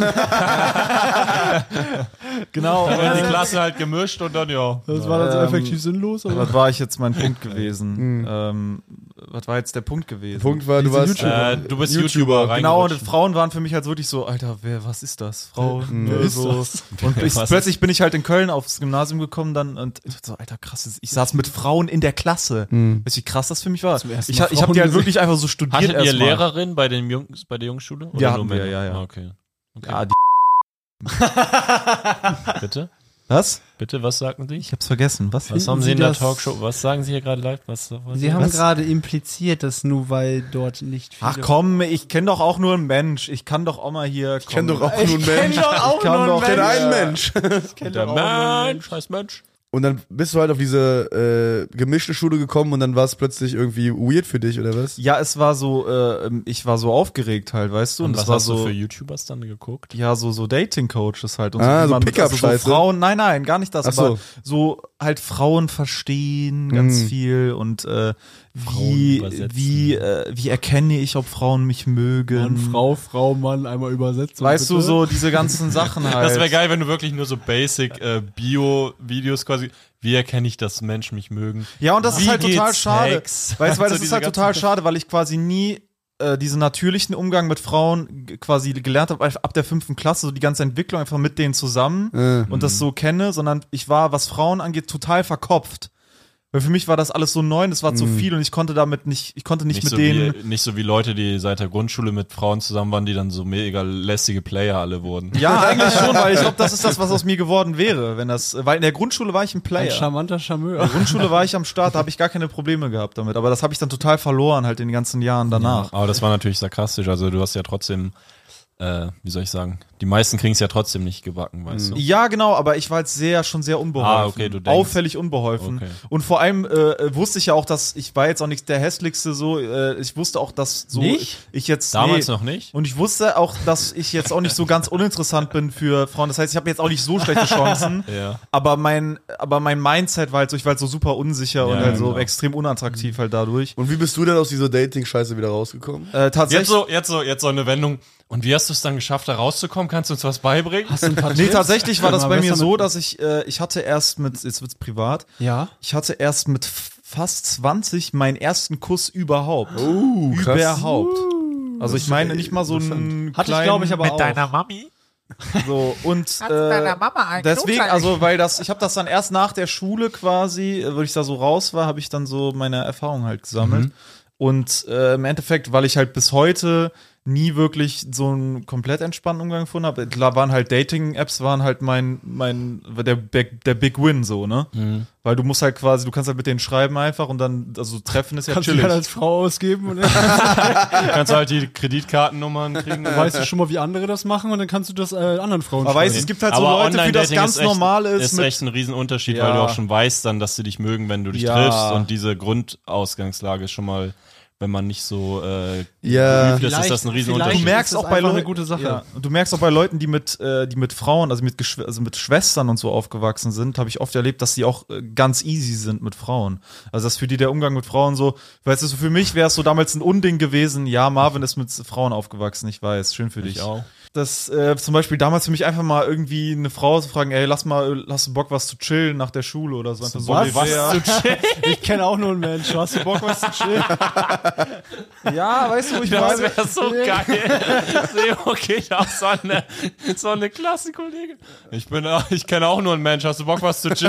Genau. Dann wird die Klasse halt gemischt und dann ja. das war dann so effektiv sinnlos. Aber Was war ich jetzt mein Punkt gewesen? Was war jetzt der Punkt gewesen? Punkt war, du Diese warst Du bist YouTuber Genau, und reingerutscht. Frauen waren für mich halt wirklich so, Alter, was ist das? Frauen, Wer ist so. das? Und Was plötzlich bin ich halt in Köln aufs Gymnasium gekommen dann und ich dachte so, Alter, krass, ich saß mit Frauen in der Klasse. Weißt du, wie krass das für mich war? ersten Ich Mal habe die Frauen halt gesehen. wirklich einfach so studiert Hattet ihr erstmal. Lehrerin bei der Jungsschule? Oder Ja, nur hatten wir, Männer? ja, ja. Ah, okay. Ja, Bitte? was? Bitte, was sagten Sie? Ich hab's vergessen. Was? Was haben Sie Sie in der das- Talkshow? Was sagen Sie hier gerade live? Was Sie haben Was? gerade impliziert, dass nur weil dort nicht viele... Ach komm, ich kenne doch auch nur einen Mensch. Ich kann doch auch mal hier. Ich kenn doch auch nur einen Mensch. Ich kann doch Ich kenn einen Mensch. Der Mensch heißt Mensch. Und dann bist du halt auf diese gemischte Schule gekommen und dann war es plötzlich irgendwie weird für dich, oder was? Ja, es war so, ich war so aufgeregt halt, weißt du? Und das was war hast so, du für YouTubers dann geguckt? ja, so Dating-Coaches halt. Und Ah, wie so man mit- Pickup-Scheiße? so Frauen, nein, gar nicht das, Ach aber so. so halt Frauen verstehen ganz viel und wie erkenne ich, ob Frauen mich mögen. Mann, Frau, Mann, einmal übersetzt. Weißt du, so diese ganzen Sachen halt. Das wäre geil, wenn du wirklich nur so Basic Bio-Videos quasi. Wie erkenne ich, dass Menschen mich mögen? Ja, und das ist Wie halt total geht's schade. Sex? Weißt du, weil So das ist diese halt total ganzen- schade, weil ich quasi nie diesen natürlichen Umgang mit Frauen quasi gelernt habe, ab der 5. Klasse, so die ganze Entwicklung einfach mit denen zusammen und das so kenne, sondern ich war, was Frauen angeht, total verkopft. Weil für mich war das alles so neu, das war zu viel und ich konnte nicht mit so denen. nicht so wie Leute, die seit der Grundschule mit Frauen zusammen waren, die dann so mega lässige Player alle wurden. Ja, eigentlich schon, weil ich glaube, das ist das, was aus mir geworden wäre, weil in der Grundschule war ich ein ein Player. charmanter In Charmeur. der Grundschule war ich am Start, da habe ich gar keine Probleme gehabt damit, aber das habe ich dann total verloren halt in den ganzen Jahren danach. Aber das war natürlich sarkastisch, also du hast ja trotzdem, wie soll ich sagen, die meisten kriegen es ja trotzdem nicht gebacken, weißt du? Ja, genau, aber ich war jetzt schon sehr unbeholfen. Ah, okay, du denkst. Auffällig unbeholfen. Okay. Und vor allem wusste ich ja auch, dass ich war jetzt auch nicht der hässlichste so, ich wusste auch, dass so Nicht? ich jetzt Damals noch nicht? Und ich wusste auch, dass ich jetzt auch nicht so ganz uninteressant bin für Frauen. Das heißt, ich habe jetzt auch nicht so schlechte Chancen. Ja. Aber mein Mindset war halt so, ich war halt so super unsicher und halt so genau. extrem unattraktiv halt dadurch. Und wie bist du denn aus dieser Dating-Scheiße wieder rausgekommen? Tatsächlich. Jetzt so eine Wendung. Und wie hast du es dann geschafft, da rauszukommen? Kannst du uns was beibringen? Hast du ein paar Nee, Tipps? tatsächlich war das Mal bei mir besser so, mit- dass ich hatte erst jetzt wird's privat. Ja. Ich hatte erst mit fast 20 meinen ersten Kuss überhaupt. Krass. Überhaupt. Also ich meine nicht mal so einen Hatte ich, kleinen, glaube ich, aber auch. Mami? so und deswegen, also weil ich habe das dann erst nach der Schule quasi, wo ich da so raus war, habe ich dann so meine Erfahrungen halt gesammelt. Und im Endeffekt, weil ich halt bis heute nie wirklich so einen komplett entspannten Umgang gefunden habe. Klar waren halt Dating-Apps waren halt der Big Win so, ne? Weil du musst halt quasi, du kannst halt mit denen schreiben einfach und dann, also treffen ist ja Kannst du chillig. halt als Frau ausgeben und dann Kannst du halt die Kreditkartennummern kriegen. weißt du schon mal, wie andere das machen und dann kannst du das anderen Frauen Aber weißt du, schreiben. es gibt halt so Aber Leute, für das Online-Dating ganz normal ist. Ist echt ein Riesenunterschied, Ja. weil du auch schon weißt dann, dass sie dich mögen, wenn du dich Ja. triffst und diese Grundausgangslage ist schon mal, wenn man nicht so Ja. geübt ist, ist das ein Riesenunterschied. Du merkst ist das auch bei einfach eine Leuten, gute Sache. Ja. Und du merkst auch bei Leuten, die mit Frauen, also mit Schwestern und so aufgewachsen sind, habe ich oft erlebt, dass die auch ganz easy sind mit Frauen. Also dass für die der Umgang mit Frauen so, weißt du, so für mich wäre es so damals ein Unding gewesen. Ja, Marvin ist mit Frauen aufgewachsen, ich weiß, schön für dich. Ich auch. Das zum Beispiel damals für mich einfach mal irgendwie eine Frau zu fragen, ey, hast du Bock, was zu chillen nach der Schule oder so. Einfach so Ich kenne auch nur einen Mensch. Hast du Bock, was zu chillen? Ja, weißt du, wo ich Das meine? wäre so geil. Seo geht auch so eine Klassenkollegin. Ich kenne auch nur einen Mensch. Hast du Bock, was zu chillen?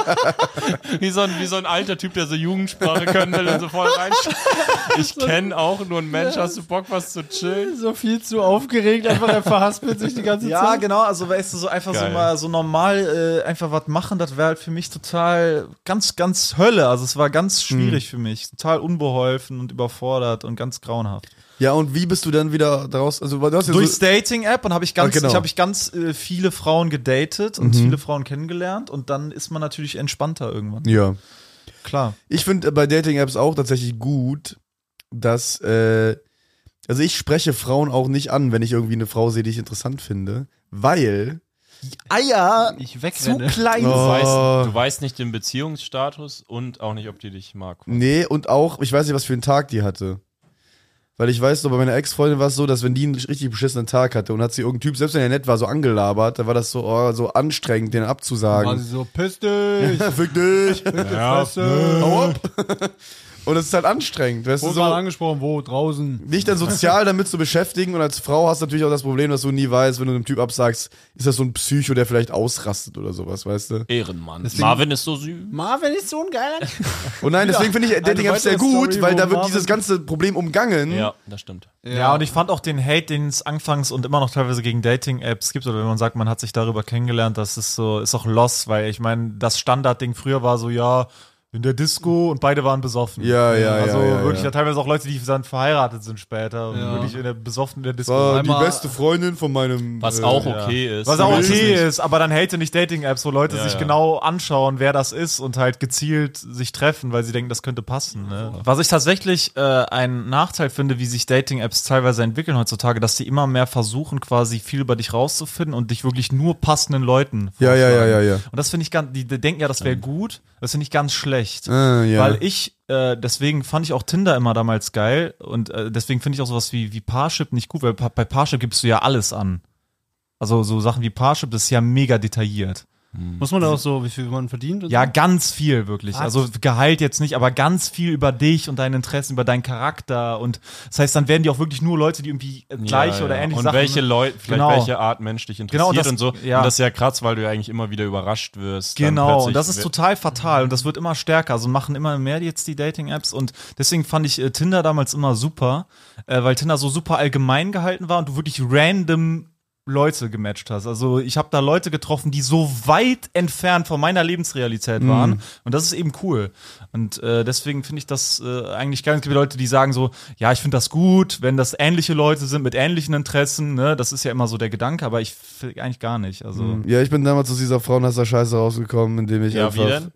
wie so ein alter Typ, der so Jugendsprache können will und so voll rein. Ich kenne auch nur einen Mensch. Hast du Bock, was zu chillen? So viel zu aufgeregt, einfach er verhaspelt sich die ganze Ja, Zeit. genau, also weißt du, so einfach so Geil. mal so normal einfach was machen, das wäre halt für mich total ganz, ganz Hölle. Also es war ganz schwierig für mich. Total unbeholfen und überfordert und ganz grauenhaft. Ja, und wie bist du dann wieder daraus? Also, du hast ja Durchs so, Dating-App und habe ich ganz, genau. ich habe ganz viele Frauen gedatet und viele Frauen kennengelernt und dann ist man natürlich entspannter irgendwann. ja. Klar. Ich finde bei Dating-Apps auch tatsächlich gut, dass, also ich spreche Frauen auch nicht an, wenn ich irgendwie eine Frau sehe, die ich interessant finde, weil, Eier Ich wegrenne. klein. Oh. Du weißt nicht den Beziehungsstatus und auch nicht, ob die dich mag. nee, und auch, ich weiß nicht, was für einen Tag die hatte. Weil ich weiß, so bei meiner Ex-Freundin war es so, dass wenn die einen richtig beschissenen Tag hatte und hat sie irgendein Typ, selbst wenn er nett war, so angelabert, dann war das so, so anstrengend, den War abzusagen. sie so, piss dich. Fick dich! Ja. Hau ab! Und das ist halt anstrengend, weißt du, Wurde mal so. angesprochen, wo? Draußen. Dich dann sozial damit zu beschäftigen und als Frau hast du natürlich auch das Problem, dass du nie weißt, wenn du einem Typ absagst, ist das so ein Psycho, der vielleicht ausrastet oder sowas, weißt du? Ehrenmann. Deswegen- Marvin ist so süß. Marvin ist so ein geiler. Und nein, deswegen finde ich Dating-Apps sehr weitere gut, Story, weil wo da wird Marvin- dieses ganze Problem umgangen. Ja, das stimmt. Ja, und ich fand auch den Hate, den es anfangs und immer noch teilweise gegen Dating-Apps gibt, oder wenn man sagt, man hat sich darüber kennengelernt, das ist so, ist auch lost, weil ich meine, das Standardding früher war so, ja, in der Disco und beide waren besoffen. Ja. Also wirklich ja. teilweise auch Leute, die dann verheiratet sind später und wirklich besoffen in der Disco. War die Einmal- beste Freundin von meinem. Was auch okay ist. Was auch Man will es okay nicht. ist, aber dann hate nicht Dating-Apps, wo Leute Ja, sich ja. genau anschauen, wer das ist und halt gezielt sich treffen, weil sie denken, das könnte passen. Ne? Was ich tatsächlich einen Nachteil finde, wie sich Dating-Apps teilweise entwickeln heutzutage, dass die immer mehr versuchen, quasi viel über dich rauszufinden und dich wirklich nur passenden Leuten Ja. vorschlagen. Und das finde ich die denken ja, das wäre gut, das finde ich ganz schlecht. Ja. Weil deswegen fand ich auch Tinder immer damals geil und deswegen finde ich auch sowas wie Parship nicht gut, weil bei Parship gibst du ja alles an. Also so Sachen wie Parship, das ist ja mega detailliert. Muss man da auch so, wie viel man verdient? Und Ja, so? ganz viel wirklich. Was? Also Gehalt jetzt nicht, aber ganz viel über dich und deine Interessen, über deinen Charakter und das heißt, dann werden die auch wirklich nur Leute, die irgendwie gleiche oder ähnliche und Sachen. welche Leute, vielleicht Genau. welche Art Mensch dich interessiert Genau, das- und so. ja. Und das ist ja krass, weil du ja eigentlich immer wieder überrascht wirst. Dann Genau, plötzlich und das ist total fatal und das wird immer stärker. Also machen immer mehr jetzt die Dating-Apps und deswegen fand ich Tinder damals immer super, weil Tinder so super allgemein gehalten war und du wirklich random Leute gematcht hast. Also ich habe da Leute getroffen, die so weit entfernt von meiner Lebensrealität waren und das ist eben cool. Und deswegen finde ich das eigentlich geil. Es gibt Leute, die sagen so, ja, ich finde das gut, wenn das ähnliche Leute sind mit ähnlichen Interessen, ne? Das ist ja immer so der Gedanke, aber ich finde eigentlich gar nicht. Also Ja, ich bin damals aus dieser Frauenhasser-Scheiße rausgekommen, indem ich Ja, wie einfach.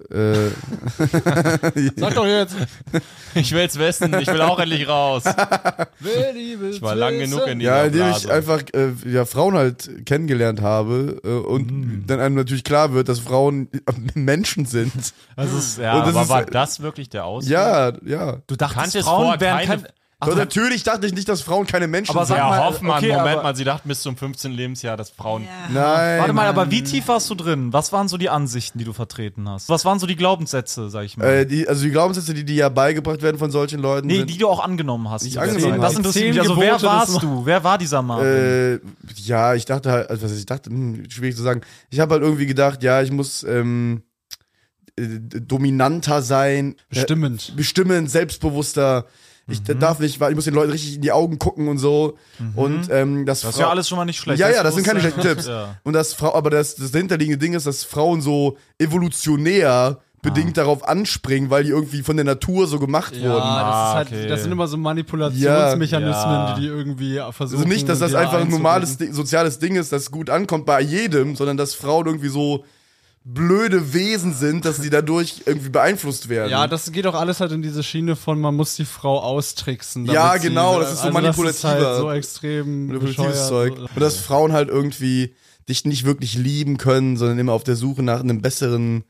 Sag doch jetzt. Ich will's wissen, ich will auch endlich raus. Ich war lang genug in dieser Ja, indem Blase. ich einfach Frauen halt kennengelernt habe und dann einem natürlich klar wird, dass Frauen Menschen sind. das ist, Und ja, das Aber ist- war das wirklich der Ausdruck? Ja. du dachtest, kanntest Frauen vorher wären keine- kein... Doch, natürlich dachte ich nicht, dass Frauen keine Menschen Aber sind. sag Ja, mal, Hoffmann, okay, Moment aber- mal, sie dachten bis zum 15. Lebensjahr, dass Frauen... Nein. Warte mal, aber wie tief warst du drin? Was waren so die Ansichten, die du vertreten hast? Was waren so die Glaubenssätze, sag ich mal? Die Glaubenssätze, die ja beigebracht werden von solchen Leuten, Nee, sind, die du auch angenommen hast. Ich Die angenommen das habe. interessiert mich. Die Also 10 wer Gebote warst des- du? Wer war dieser Marvin? ja, ich dachte halt, also was ich dachte, schwierig zu sagen. Ich habe halt irgendwie gedacht, ja, ich muss dominanter sein, bestimmend, selbstbewusster. Ich darf nicht, weil ich muss den Leuten richtig in die Augen gucken und so. Und Das ist ja alles schon mal nicht schlecht. Ja, das sind keine schlechten Tipps. Ja. Und aber das dahinterliegende Ding ist, dass Frauen so evolutionär bedingt darauf anspringen, weil die irgendwie von der Natur so gemacht wurden. Ja, das ist okay. halt, das sind immer so Manipulationsmechanismen, Ja. die irgendwie versuchen. Also nicht, dass das die einfach ein normales einzureden. soziales Ding ist, das gut ankommt bei jedem, sondern dass Frauen irgendwie so blöde Wesen sind, dass sie dadurch irgendwie beeinflusst werden. Ja, das geht auch alles halt in diese Schiene von, man muss die Frau austricksen. damit Ja, sie- genau, das ist so Das ist manipulativer- halt so extrem manipulatives bescheuert. Zeug. Und dass Frauen halt irgendwie dich nicht wirklich lieben können, sondern immer auf der Suche nach einem besseren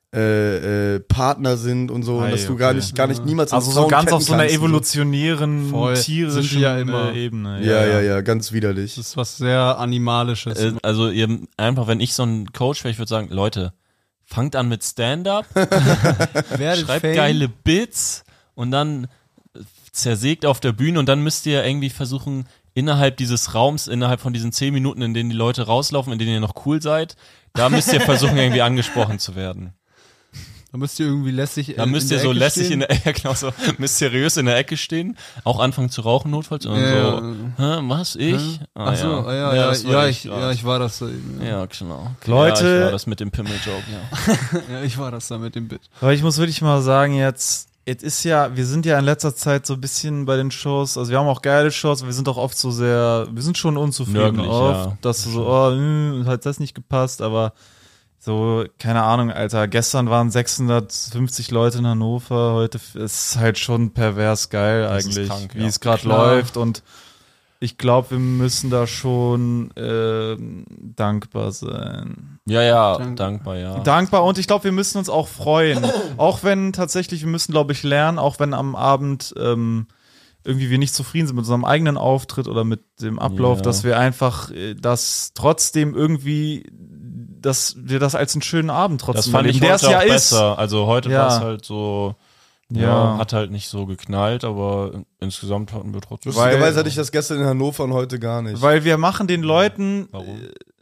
Partner sind und so, und dass du gar nicht niemals Also an so Frauen ganz auf ketten so einer kannst und evolutionären, Voll. tierischen Sind die ja immer. Ebene. Ja, ganz widerlich. Das ist was sehr Animalisches. Also ihr einfach, wenn ich so ein Coach wäre, ich würde sagen, Leute, fangt an mit Stand-up, Werdet schreibt Fame. geile Bits und dann zersägt auf der Bühne und dann müsst ihr irgendwie versuchen, innerhalb dieses Raums, innerhalb von diesen 10 Minuten, in denen die Leute rauslaufen, in denen ihr noch cool seid, da müsst ihr versuchen, irgendwie angesprochen zu werden. Da müsst ihr irgendwie lässig Da müsst ihr der so Ecke lässig stehen. in der Ecke, genau so mysteriös in der Ecke stehen, auch anfangen zu rauchen notfalls und Ja. so, hä, was, ich? Ach so, ja, das war ich grad. ich war das so eben. Ja, genau. Leute- Ja, ich war das mit dem Pimmel-Joke, ja. Ja, ich war das da mit dem Bit. Aber ich muss wirklich mal sagen, jetzt ist ja, wir sind ja in letzter Zeit so ein bisschen bei den Shows, also wir haben auch geile Shows, aber wir sind auch oft so sehr, wir sind schon unzufrieden Nörglich, oft, ja. dass so, hat das nicht gepasst, aber so, keine Ahnung, Alter, gestern waren 650 Leute in Hannover, heute ist halt schon pervers geil Das ist eigentlich, krank, wie ja. es gerade Klar. läuft und ich glaube, wir müssen da schon dankbar sein. Ja, dankbar, ja. Dankbar und ich glaube, wir müssen uns auch freuen. Auch wenn tatsächlich, wir müssen, glaube ich, lernen, auch wenn am Abend irgendwie wir nicht zufrieden sind mit unserem eigenen Auftritt oder mit dem Ablauf, Ja. dass wir einfach das trotzdem irgendwie, dass wir das als einen schönen Abend Das trotzdem fand ich erleben, der heute es ja auch ist. besser. Also heute Ja. war es halt so, ja, hat halt nicht so geknallt, aber insgesamt hatten wir trotzdem. Lustigerweise hatte ich das gestern in Hannover und heute gar nicht. Weil wir machen den Leuten Warum?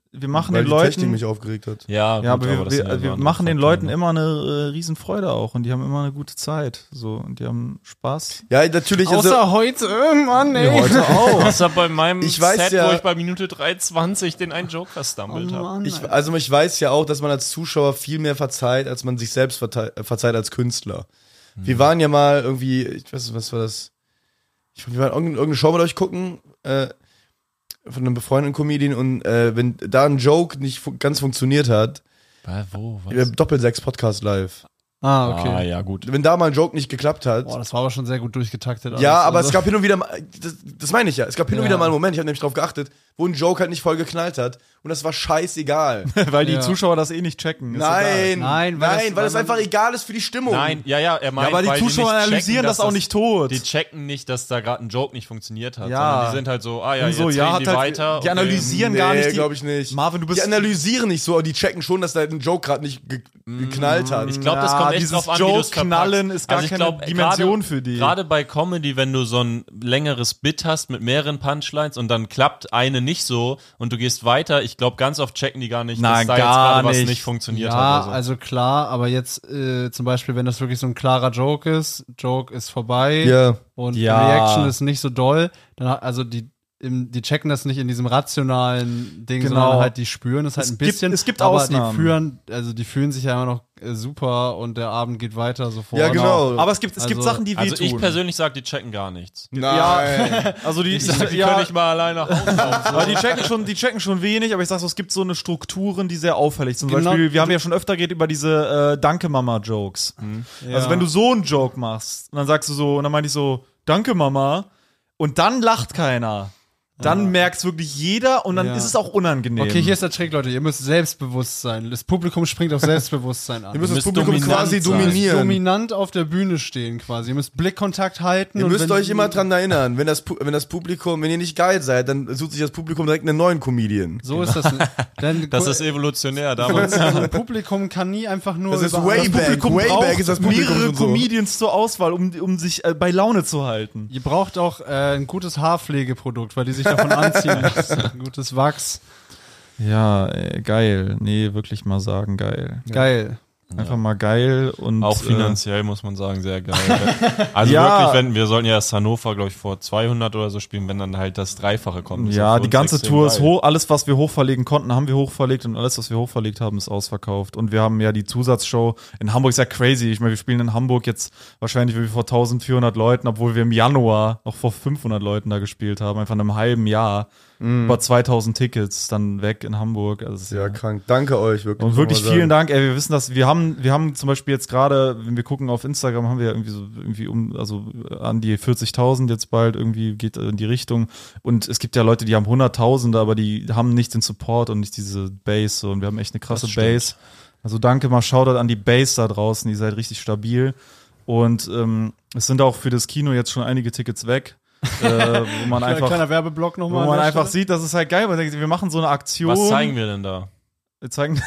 wir machen Weil den die Technik Leuten, mich aufgeregt hat. Ja, ja, gut, aber das sind ja wir so machen den andere Leuten Faktoren, immer eine Riesenfreude auch und die haben immer eine gute Zeit, so, und die haben Spaß. Ja, natürlich. Also, Außer heute, Mann, ey. Heute auch. Außer bei meinem Ich weiß Set, ja- wo ich bei Minute 3,20 den einen Joke verstummelt habe. Mann, ich weiß ja auch, dass man als Zuschauer viel mehr verzeiht, als man sich selbst verzeiht als Künstler. Wir waren ja mal irgendwie, ich weiß nicht, was war das? Wir waren irgendeine Show mit euch gucken, von einem befreundeten Comedian, und wenn da ein Joke nicht ganz funktioniert hat, Wo? Was? Doppelsechs Podcast live. Ah, okay. Ah, ja, gut. Wenn da mal ein Joke nicht geklappt hat. Boah, das war aber schon sehr gut durchgetaktet. Ja, alles. aber Also- es gab hin und wieder mal, das meine ich ja, es gab hin und Ja. wieder mal einen Moment, ich habe nämlich drauf geachtet, wo ein Joke halt nicht voll geknallt hat, und das war scheißegal. Weil die Ja. Zuschauer das eh nicht checken. Ist Nein, Nein, weil weil das- es einfach egal ist für die Stimmung. Nein, ja, er meint, Ja, aber die weil Zuschauer nicht analysieren checken, das dass auch nicht tot. Die checken nicht, dass da gerade ein Joke nicht funktioniert hat, Ja. sondern die sind halt so, Und jetzt so, ja, reden hat die halt- weiter. die analysieren gar nicht die- glaube ich nicht. Marvin, du bist- Die analysieren nicht so, aber die checken schon, dass da ein Joke gerade nicht geknallt hat. Ich glaube, das Ja, kommt echt dieses drauf an, wie du's Joke-Knallen verpackst. ist gar keine Dimension für die. Gerade bei Comedy, wenn du so ein längeres Bit hast mit mehreren Punchlines und dann klappt eine nicht so und du gehst weiter, ich glaube, ganz oft checken die gar nicht, Nein, dass da jetzt gar gerade was nicht. nicht funktioniert Ja, hat. Oder so. also klar, aber jetzt zum Beispiel, wenn das wirklich so ein klarer Joke ist vorbei Ja. und Ja. Reaction ist nicht so doll, dann also die checken das nicht in diesem rationalen Ding, Genau. sondern halt die spüren es halt Es ein gibt- bisschen. es gibt aber Ausnahmen. die fühlen sich ja immer noch super und der Abend geht weiter sofort. Ja, genau. Aber es gibt Also- Sachen, die Also ich wehtun. persönlich sage, die checken gar nichts. Nein. Also die, Die können ja, nicht mal alleine nach Hause laufen. aber die checken schon wenig, aber ich sag so, es gibt so eine Strukturen, die sehr auffällig sind. Zum Genau. Beispiel, wir haben ja schon öfter geredet über diese Danke Mama Jokes. Also wenn du so einen Joke machst und dann sagst du so, und dann meinte ich so, Danke Mama, und dann lacht keiner. Dann merkt es wirklich jeder und dann Ja. ist es auch unangenehm. Okay, hier ist der Trick, Leute. Ihr müsst selbstbewusst sein. Das Publikum springt auf Selbstbewusstsein an. Ihr müsst das müsst Publikum dominant quasi sein. Ihr müsst dominieren. dominant auf der Bühne stehen quasi. Ihr müsst Blickkontakt halten. Ihr und müsst wenn- euch immer dran erinnern, wenn das Publikum, wenn ihr nicht geil seid, dann sucht sich das Publikum direkt einen neuen Comedian. So ist das. Denn Das ist evolutionär damals. so ein Publikum kann nie einfach nur Das ist über- Wayback. Wayback ist das Publikum mehrere schon so. Comedians zur Auswahl, um sich bei Laune zu halten. Ihr braucht auch ein gutes Haarpflegeprodukt, weil die sich davon anziehen lassen. Ein gutes Wachs. Ja, geil. Nee, wirklich mal sagen, geil. Geil. Einfach mal geil und Auch finanziell muss man sagen, sehr geil. Also Ja. wirklich, wir sollten ja erst Hannover, glaube ich, vor 200 oder so spielen, wenn dann halt das Dreifache kommt. ist Ja, für die uns ganze extrem Tour ist geil. hoch. Alles, was wir hochverlegen konnten, haben wir hochverlegt und alles, was wir hochverlegt haben, ist ausverkauft. Und wir haben ja die Zusatzshow in Hamburg, ist ja crazy. Ich meine, wir spielen in Hamburg jetzt wahrscheinlich wie vor 1400 Leuten, obwohl wir im Januar noch vor 500 Leuten da gespielt haben. Einfach in einem halben Jahr. Über 2000 Tickets dann weg in Hamburg. Also es ist Ja, krank. Danke euch, wirklich. Und wirklich muss man vielen sagen. Dank. Ey, wir wissen das. Wir haben zum Beispiel jetzt gerade, wenn wir gucken auf Instagram, haben wir also an die 40.000 jetzt bald, irgendwie geht in die Richtung. Und es gibt ja Leute, die haben Hunderttausende, aber die haben nicht den Support und nicht diese Base. So. Und wir haben echt eine krasse Das stimmt. Base. Also danke mal, Shoutout an die Base da draußen. Ihr seid richtig stabil. Und es sind auch für das Kino jetzt schon einige Tickets weg. Wo man Kleiner Werbeblock wo nochmal. man einfach sieht, das ist halt geil. Wir machen so eine Aktion. Was zeigen wir denn da? Wir zeigen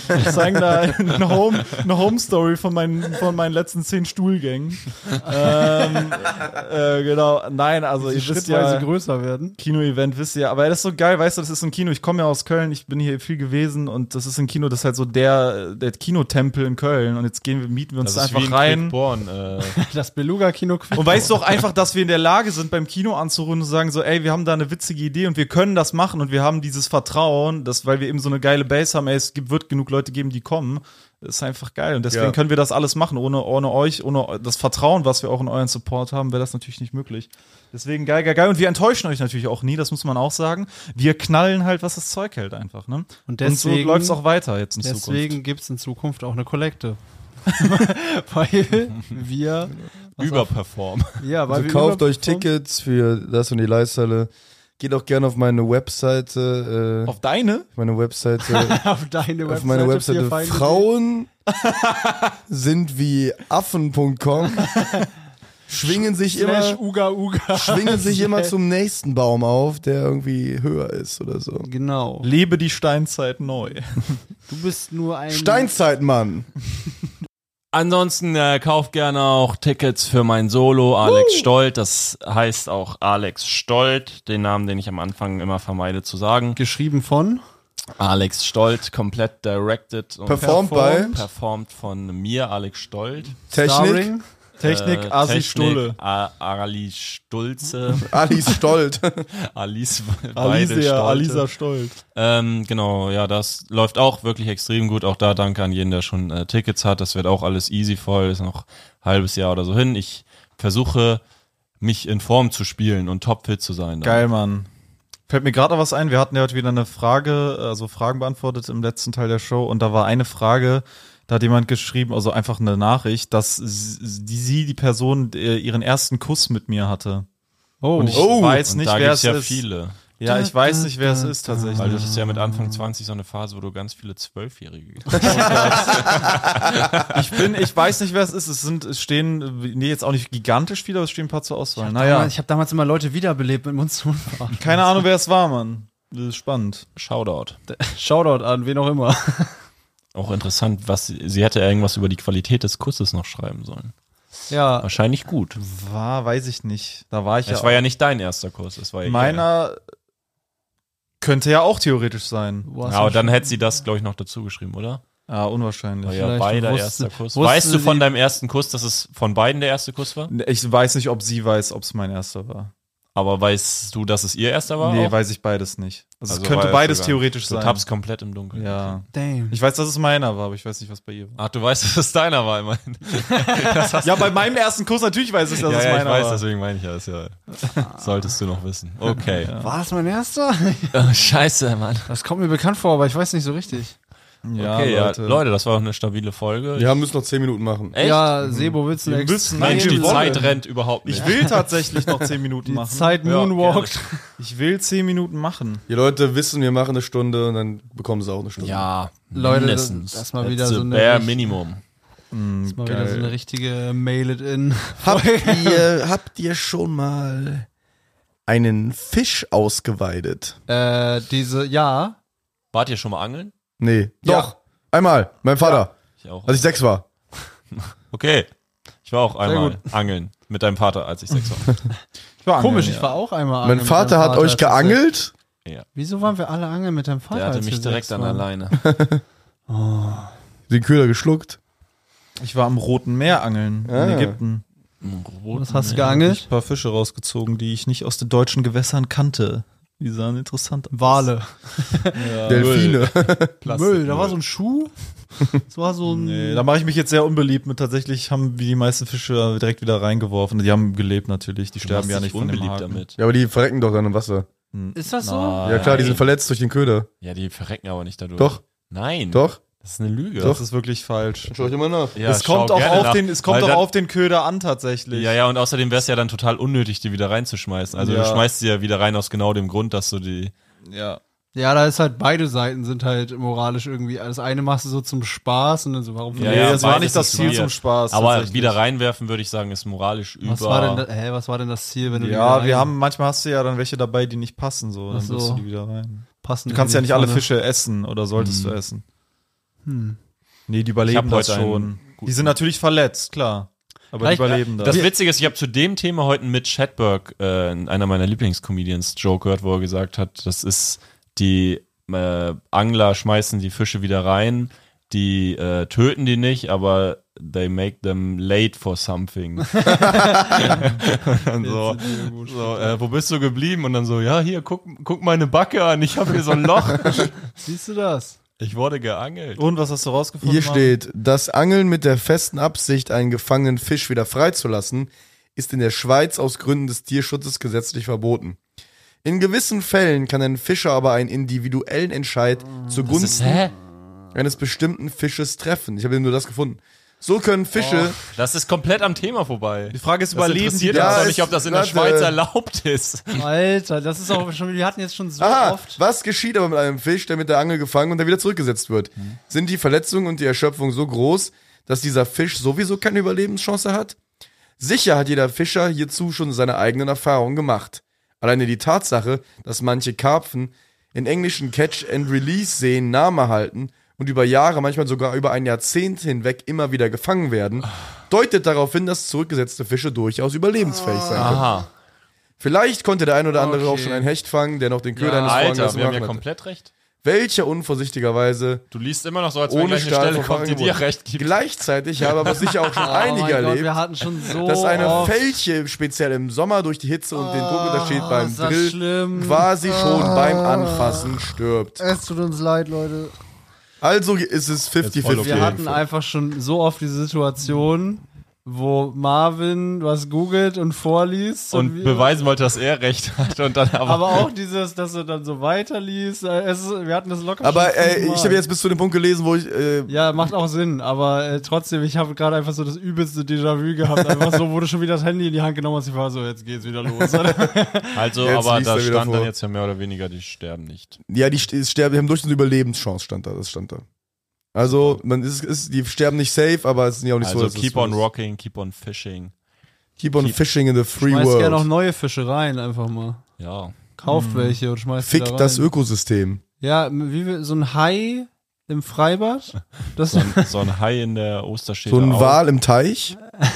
da eine Home-Story von meinen letzten 10 Stuhlgängen. Genau. Nein, also ihr wisst schrittweise ja, größer werden. Kino-Event wisst ihr, aber das ist so geil, weißt du, das ist ein Kino, ich komme ja aus Köln, ich bin hier viel gewesen und das ist ein Kino, das ist halt so der Kinotempel in Köln und jetzt mieten wir uns Das ist einfach wie in rein. Quickborn, Das Beluga-Kino Und weißt du auch einfach, dass wir in der Lage sind, beim Kino anzurufen und zu sagen so, ey, wir haben da eine witzige Idee und wir können das machen und wir haben dieses Vertrauen, dass, weil wir eben so eine geile Base haben, ey, wird genug Leute geben, die kommen. Das ist einfach geil und deswegen Ja. können wir das alles machen. Ohne euch, ohne das Vertrauen, was wir auch in euren Support haben, wäre das natürlich nicht möglich. Deswegen geil. Und wir enttäuschen euch natürlich auch nie, das muss man auch sagen. Wir knallen halt, was das Zeug hält einfach, ne? Und so deswegen- läuft es auch weiter jetzt in Zukunft. Deswegen gibt es in Zukunft auch eine Kollekte. Weil wir überperformen. ja, weil Also wir kauft euch überperformen. Tickets für das und die Leisthalle. Geht auch gerne auf meine Webseite. Auf deine? Meine Webseite. auf deine Webseite. auf meine Webseite Feinde. Frauen sind wie Affen.com. Schwingen sich Slash immer, Uga Uga. schwingen sich immer zum nächsten Baum auf, der irgendwie höher ist oder so. Genau. Lebe die Steinzeit neu. Du bist nur ein Steinzeitmann. Ansonsten kauft gerne auch Tickets für mein Solo, Alex Stolt. Das heißt auch Alex Stolt, den Namen, den ich am Anfang immer vermeide zu sagen. geschrieben von. Alex Stolt, komplett directed und performt von mir, Alex Stolt. Technik. Technik, Asi Stulle. Ali Stulze. Alice Stolt. Alice, beide Alisa, Stolte. Alisa Stolt. Genau, ja, das läuft auch wirklich extrem gut. Auch da danke an jeden, der schon Tickets hat. Das wird auch alles easy voll. Ist noch ein halbes Jahr oder so hin. Ich versuche, mich in Form zu spielen und topfit zu sein. Geil, Mann. Fällt mir gerade noch was ein. Wir hatten ja heute wieder eine Frage, also Fragen beantwortet im letzten Teil der Show. Und da war eine Frage, da hat jemand geschrieben, also einfach eine Nachricht, dass die Person ihren ersten Kuss mit mir hatte. Oh. Und ich weiß Und nicht, da wer gibt's es ja ist. viele. Ja, ich weiß nicht, wer es ist tatsächlich. Weil das ist ja mit Anfang 20 so eine Phase, wo du ganz viele 12-Jährige Ich weiß nicht, wer es ist. Es stehen, nee, jetzt auch nicht gigantisch viele, aber es stehen ein paar zur Auswahl. Ich habe damals immer Leute wiederbelebt mit Mund-zu-Mund. Keine Ahnung, wer es war, Mann. Das ist spannend. Shoutout. Shoutout an wen auch immer. Auch interessant, sie hätte irgendwas über die Qualität des Kusses noch schreiben sollen. Ja. Wahrscheinlich gut. Weiß ich nicht. Da war ich Es war ja nicht dein erster Kuss, es war ja meiner könnte ja auch theoretisch sein. Ja, aber dann hätte sie das, glaube ich, noch dazu geschrieben, oder? Ja, unwahrscheinlich. War ja Vielleicht beider wusste- erster Kuss. wusste Weißt du von sie- deinem ersten Kuss, dass es von beiden der erste Kuss war? Ich weiß nicht, ob sie weiß, ob es mein erster war. Aber weißt du, dass es ihr erster war? Nee, auch? weiß ich beides nicht. Also es Also könnte weißt beides du gar theoretisch nicht. Du sein. tappst komplett im Dunkeln. Ja. Damn. Ich weiß, dass es meiner war, aber ich weiß nicht, was bei ihr war. Ach, du weißt, dass es deiner war, immerhin. Ja, bei meinem ersten Kuss natürlich weiß ich, dass es ja, meiner ich weiß, war. deswegen meine ich ja. Das solltest du noch wissen. Okay. War das mein erster? Oh, scheiße, Mann. Das kommt mir bekannt vor, aber ich weiß nicht so richtig. Ja, Okay, Leute. ja, Leute, das war auch eine stabile Folge. Wir müssen noch 10 Minuten machen. Echt? Ja, Sebo, willst du Wir next? müssen- Mensch, die wir wollen. Zeit rennt überhaupt nicht. Ich will tatsächlich noch 10 Minuten machen. Zeit moonwalkt. Ich will 10 Minuten machen. Die Leute wissen, wir machen eine Stunde und dann bekommen sie auch eine Stunde. Ja, Leute, mindestens. das ist mal wieder That's so a eine bare richtig- Minimum. Das ist mal wieder so eine richtige Mail-it-in. Habt ihr schon mal einen Fisch ausgeweidet? Ja. Wart ihr schon mal angeln? Nee. Doch. Einmal. Mein Vater. Ich auch. Als ich 6 war. Okay. Ich war auch einmal gut. angeln mit deinem Vater, als ich 6 war. Ich war Komisch, angeln, ich war auch einmal Mein angeln mit Vater deinem hat euch als ich geangelt? Wieso waren wir alle angeln mit deinem Vater? Der hatte als mich wir direkt 6 an waren? alleine. Den Köder geschluckt? Ich war am Roten Meer angeln in Ägypten. Was hast du geangelt? Ein paar Fische rausgezogen, die ich nicht aus den deutschen Gewässern kannte. Die sahen interessant aus. Wale. Delfine. Müll, da war so ein Schuh. Das war so ein... Nee, da mache ich mich jetzt sehr unbeliebt mit. Tatsächlich haben wir die meisten Fische direkt wieder reingeworfen. Die haben gelebt natürlich. Die sterben ja nicht von dem unbeliebt Haken. damit. Ja, aber die verrecken doch dann im Wasser. Ist das so? Ja klar, die sind verletzt durch den Köder. Ja, die verrecken aber nicht dadurch. Doch. Nein. Doch. Das ist eine Lüge. Das ist wirklich falsch. Schau ich immer nach. Ja, es kommt schau auch gerne auf nach. den, es kommt Weil auch dann- auf den Köder an tatsächlich. Ja, ja, und außerdem wäre es ja dann total unnötig, die wieder reinzuschmeißen. Also Ja. du schmeißt sie ja wieder rein aus genau dem Grund, dass du die... Ja. Ja, da ist halt, beide Seiten sind halt moralisch irgendwie. Das eine machst du so zum Spaß und dann so, warum? Ja, Nee, ja, das war beides nicht das ist Ziel weird. zum Spaß. Aber tatsächlich. wieder reinwerfen, würde ich sagen, ist moralisch Was war denn das Ziel, wenn du die Ja, wieder wir rein- haben, manchmal hast du ja dann welche dabei, die nicht passen, so. Dann Ach so. wirst du die wieder rein. passen? Du kannst in ja die nicht alle Pfanne? Fische essen oder solltest du essen. Nee, die Ich hab überleben das heute einen schon. guten- Die sind natürlich verletzt, klar. Aber Vielleicht- die überleben das. Das Witzige ist, ich habe zu dem Thema heute einen Mitch Hedberg, einer meiner Lieblingscomedians, Joke gehört, wo er gesagt hat, das ist die Angler schmeißen die Fische wieder rein, die töten die nicht, aber they make them late for something. Und dann so, wo bist du geblieben? Und dann so, ja, hier, guck meine Backe an, ich habe hier so ein Loch. Siehst du das? Ich wurde geangelt. Und was hast du rausgefunden? Hier Marvin? steht, das Angeln mit der festen Absicht, einen gefangenen Fisch wieder freizulassen, ist in der Schweiz aus Gründen des Tierschutzes gesetzlich verboten. In gewissen Fällen kann ein Fischer aber einen individuellen Entscheid zugunsten eines bestimmten Fisches treffen. Ich habe nur das gefunden. So können Fische... Das ist komplett am Thema vorbei. Die Frage ist, Das überleben die interessiert das? uns Ja, doch nicht, ob das in der warte. Schweiz erlaubt ist. Alter, das ist auch schon, wir hatten jetzt schon so Aha, oft. was geschieht aber mit einem Fisch, der mit der Angel gefangen und dann wieder zurückgesetzt wird? Sind die Verletzungen und die Erschöpfung so groß, dass dieser Fisch sowieso keine Überlebenschance hat? Sicher hat jeder Fischer hierzu schon seine eigenen Erfahrungen gemacht. Alleine die Tatsache, dass manche Karpfen in englischen Catch-and-Release-Seen Namen erhalten und über Jahre, manchmal sogar über ein Jahrzehnt hinweg immer wieder gefangen werden, deutet darauf hin, dass zurückgesetzte Fische durchaus überlebensfähig sein können. Aha. Vielleicht konnte der ein oder andere Okay. auch schon einen Hecht fangen, der noch den Köder eines Alter, Vorhangers wir haben ja hatte. komplett recht. welcher unvorsichtigerweise Du liest immer noch so, als wenn ohne gleich eine Stelle Stahlverfahren kommt, die dir recht gibt. Gleichzeitig habe aber sicher auch schon Oh einige mein Gott, erlebt, wir hatten schon so dass eine oft. Fälche speziell im Sommer durch die Hitze und den Druckunterschied beim ist das Drill schlimm. quasi schon beim Anfassen stirbt. Es tut uns leid, Leute. Also ist es 50-50. Wir hatten einfach schon so oft diese Situation, wo Marvin was googelt und vorliest. Und wir- beweisen wollte, dass er recht hat und dann aber auch dieses, dass er dann so weiterliest. Wir hatten das locker Aber schon fünfmal. ich habe jetzt bis zu dem Punkt gelesen, wo ich Ja, macht auch Sinn, aber trotzdem, ich habe gerade einfach so das übelste Déjà-vu gehabt. Einfach so, wo du schon wieder das Handy in die Hand genommen hast, ich war so, jetzt geht's wieder los. Also, Jetzt aber liest da er wieder stand dann vor. jetzt ja mehr oder weniger, die sterben nicht. ja, die sterben, die haben durch eine Überlebenschance, das stand da. Also, die sterben nicht safe, aber es ist ja auch nicht so, Also dass keep es on so ist. rocking, keep on fishing. Keep on fishing in the free Schmeißt gerne auch world. neue Fische rein, einfach mal. Ja. Kauft welche und schmeißt die da Fick rein. das Ökosystem. Ja, so ein Hai im Freibad? Das So ein Hai in der Osterstädter So ein Au. Wal im Teich.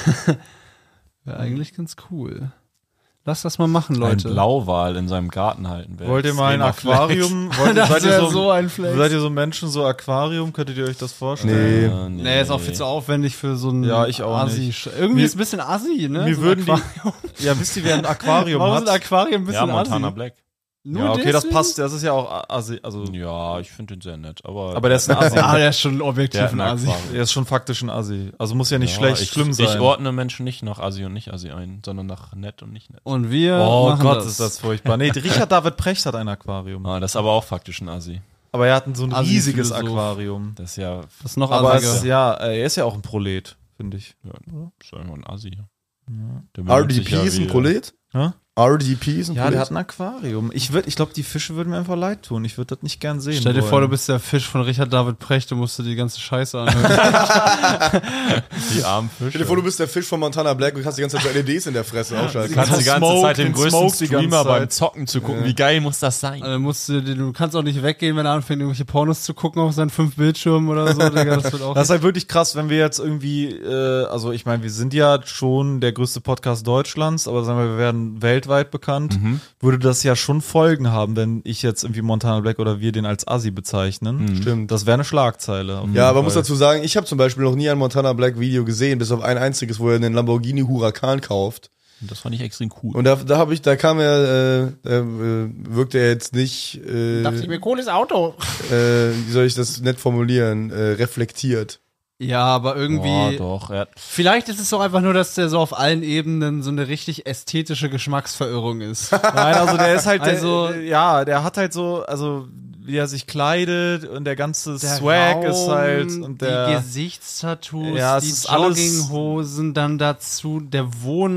wäre eigentlich ganz cool. Lass das mal machen, Ein Leute. Blauwal in seinem Garten halten will. Wollt ihr mal ein Flex. Aquarium? Das Seid ihr wäre so, so ein Flex. seid ihr so Menschen, so Aquarium? Könntet ihr euch das vorstellen? Nee. Nee, ist auch viel zu aufwendig für so ein Ja, ich auch Assi. nicht. Irgendwie Mir- ist es ein bisschen Assi, ne? Mir So ein würden die, Aquarium. ja, wisst ihr, wer ein Aquarium Warum ist ein hat? Aquarium ein Ja, bisschen Montana Assi? Black. Nur Ja, okay, das deswegen? passt, das ist ja auch Assi, also, Ja, ich finde den sehr nett. Aber aber der ist ein Assi. Ah, der ist schon objektiv der hat ein ein Assi. Aquarium. Der ist schon faktisch ein Assi. Also muss ja nicht Ja, schlecht, schlimm sein. Ich ordne Menschen nicht nach Assi und nicht Assi ein, sondern nach nett und nicht nett. Und wir Oh machen Gott, das. ist das furchtbar. Nee, Richard David Precht hat ein Aquarium. Ah, das ist aber auch faktisch ein Assi. Aber er hat so ein riesiges Assi-Philosoph. Aquarium. Das ist ja, Das ist noch Aber assiger. es, ja, er ist ja auch ein Prolet, finde ich. ja ist einfach ein Assi. Der benimmt sich RDP ist ein wie- Prolet? Hä? RDP ist ein Ja, Prolet? der hat ein Aquarium. Ich glaube, die Fische würden mir einfach leid tun. Ich würde das nicht gern sehen. Stell dir wollen. vor, du bist der Fisch von Richard David Precht und musst dir die ganze Scheiße anhören. Die armen Stell Fische. dir vor, du bist der Fisch von Montana Black und hast die ganze Zeit so LEDs in der Fresse. Auch Du scheiße. kannst die ganze Smoke, Zeit den den größten Smoke die ganze Streamer Zeit. beim Zocken zu gucken. Wie geil muss das sein? Du kannst auch nicht weggehen, wenn er anfängt, irgendwelche Pornos zu gucken auf seinen 5 Bildschirmen oder so. Digga, das wird auch Das ist halt wirklich krass, wenn wir jetzt irgendwie, also ich meine, wir sind ja schon der größte Podcast Deutschlands, aber sagen wir werden weltweit bekannt, würde das ja schon Folgen haben, wenn ich jetzt irgendwie Montana Black oder wir den als Assi bezeichnen. Stimmt. Das wäre eine Schlagzeile. auf jeden Ja, aber Fall. muss dazu sagen, ich habe zum Beispiel noch nie ein Montana Black Video gesehen, bis auf ein einziges, wo er einen Lamborghini Huracan kauft. Das fand ich extrem cool. Und da kam er, wirkte er jetzt nicht, mir cooles Auto. wie soll ich das nett formulieren, reflektiert. Ja, aber irgendwie. doch. Er hat Vielleicht ist es doch einfach nur, dass der so auf allen Ebenen so eine richtig ästhetische Geschmacksverirrung ist. Nein, also der ist halt, Also- der hat halt so, also wie er sich kleidet und der ganze Der Swag Raum, ist halt und die der Gesichtstattoos, Ja, es die ist alles- Jogginghosen, dann dazu der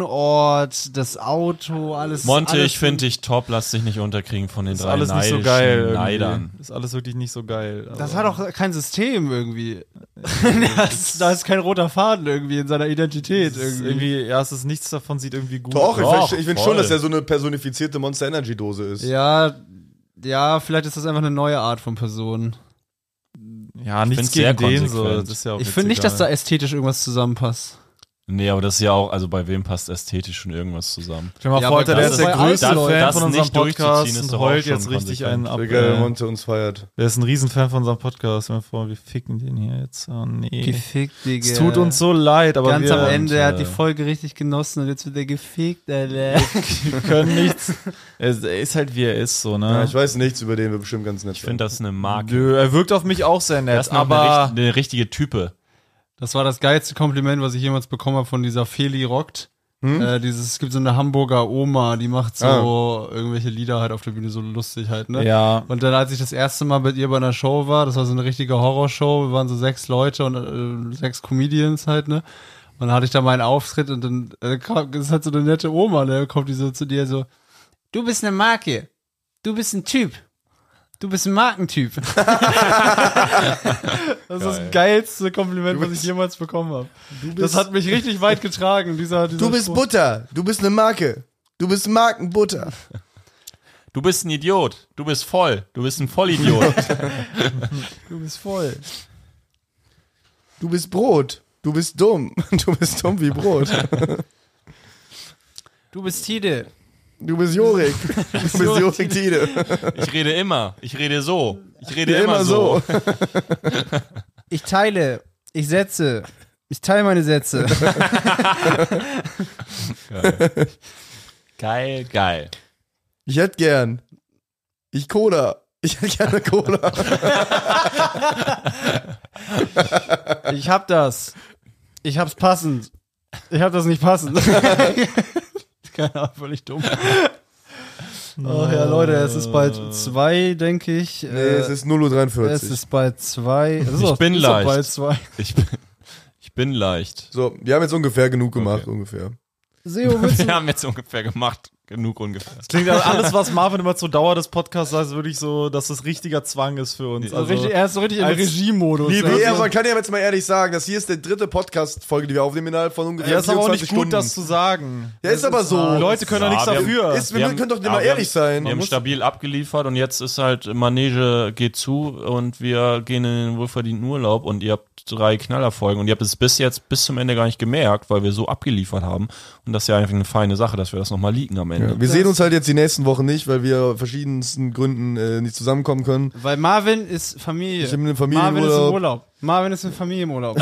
Wohnort, das Auto, alles. Monte, alles ich finde dich top, lass dich nicht unterkriegen von den ist drei alles nicht so neidischen geil. irgendwie. Neidern. Ist alles wirklich nicht so geil. Das aber- hat auch kein System irgendwie. Da ist kein roter Faden irgendwie in seiner Identität Es ist irgendwie. irgendwie, ja, es ist nichts davon sieht irgendwie gut Doch, aus. ich finde voll. schon, dass er so eine personifizierte Monster Energy Dose ist. Ja, vielleicht ist das einfach eine neue Art von Person. Ja, nichts find's sehr gegen den so. konsequent. Das ist ja auch Ich jetzt finde nicht, dass da egal. ästhetisch irgendwas zusammenpasst. Nee, aber das ist ja auch, also bei wem passt ästhetisch schon irgendwas zusammen? Stell dir mal Ja, vor, aber der das ist ist der bei größte allen Leuten. Fan Das von unserem nicht durchzuziehen, Podcast ist und doch auch heult schon jetzt richtig einen ab. Wie geil Monte uns feiert. Der ist ein Riesenfan von unserem Podcast. Stell dir mal vor, wir ficken den hier jetzt. Oh nee. Gefickt, Digga. Es tut uns so leid, aber Ganz wir, am Ende, er hat die äh, Folge richtig genossen und jetzt wird er gefickt, Alter. wir können nichts. Er ist halt wie er ist, so, ne? Ja, ich weiß nichts, über den wir bestimmt ganz nett Ich finde das eine Marke. Nö, er wirkt auf mich auch sehr Das nett, ist noch aber eine richtige Type. Das war das geilste Kompliment, was ich jemals bekommen habe von dieser Feli Rockt. Es gibt so eine Hamburger Oma, die macht so irgendwelche Lieder halt auf der Bühne, so lustig halt, ne? ja. Und dann, als ich das erste Mal mit ihr bei einer Show war, das war so eine richtige Horrorshow, wir waren so 6 Leute und 6 Comedians halt, ne? Und dann hatte ich da meinen Auftritt und dann ist halt so eine nette Oma, ne? Kommt die so zu dir so, du bist eine Marke, du bist ein Typ. Du bist ein Markentyp. Das ist das geilste Kompliment, was ich jemals bekommen habe. Das hat mich richtig weit getragen, dieser Du bist Spruch. Butter. Du bist eine Marke. Du bist Markenbutter. Du bist ein Idiot. Du bist voll. Du bist ein Vollidiot. Du bist voll. Du bist Brot. Du bist dumm. Du bist dumm wie Brot. Du bist Tide. Du bist Jorik. Du bist Jorik Tide. Ich rede immer. Ich rede so. Ich rede immer so. Ich teile, ich setze, ich teile meine Sätze. Geil. Ich hätte gern. Cola. Ich hätte gerne Cola. Ich hab das. Ich hab's passend. Ich hab das nicht passend. Keine Ahnung, völlig dumm. Ach ja, Leute, es ist bald 2, denke ich. Nee, es ist 0:43 Uhr. Es ist bald 2. Ich bin leicht. Bald 2. Ich bin leicht. So, wir haben jetzt ungefähr genug gemacht, ungefähr. Seo, willst du? Wir haben jetzt ungefähr gemacht. Genug ungefähr. Klingt also alles, was Marvin immer zur Dauer des Podcasts sagt, ist wirklich so, dass das richtiger Zwang ist für uns. Also er ist so richtig im als Regiemodus. Nee, aber man kann ja jetzt mal ehrlich sagen, das hier ist die 3. Podcast-Folge, die wir aufnehmen innerhalb von ungefähr Ja, ist aber auch 24 nicht Stunden. gut, das zu sagen. Ja, ist aber so. Die Leute können doch nichts dafür. Wir können doch immer ehrlich sein. Wir haben stabil abgeliefert und jetzt ist halt Manege geht zu und wir gehen in den wohlverdienten Urlaub und ihr habt 3 Knallerfolgen und ihr habt es bis zum Ende gar nicht gemerkt, weil wir so abgeliefert haben und das ist ja einfach eine feine Sache, dass wir das nochmal leaken am Ende. Ja, wir sehen uns halt jetzt die nächsten Wochen nicht, weil wir aus verschiedensten Gründen nicht zusammenkommen können. Weil Marvin ist Familie. Ich bin im Marvin ist im Familienurlaub. Urlaub. Marvin ist in Familienurlaub.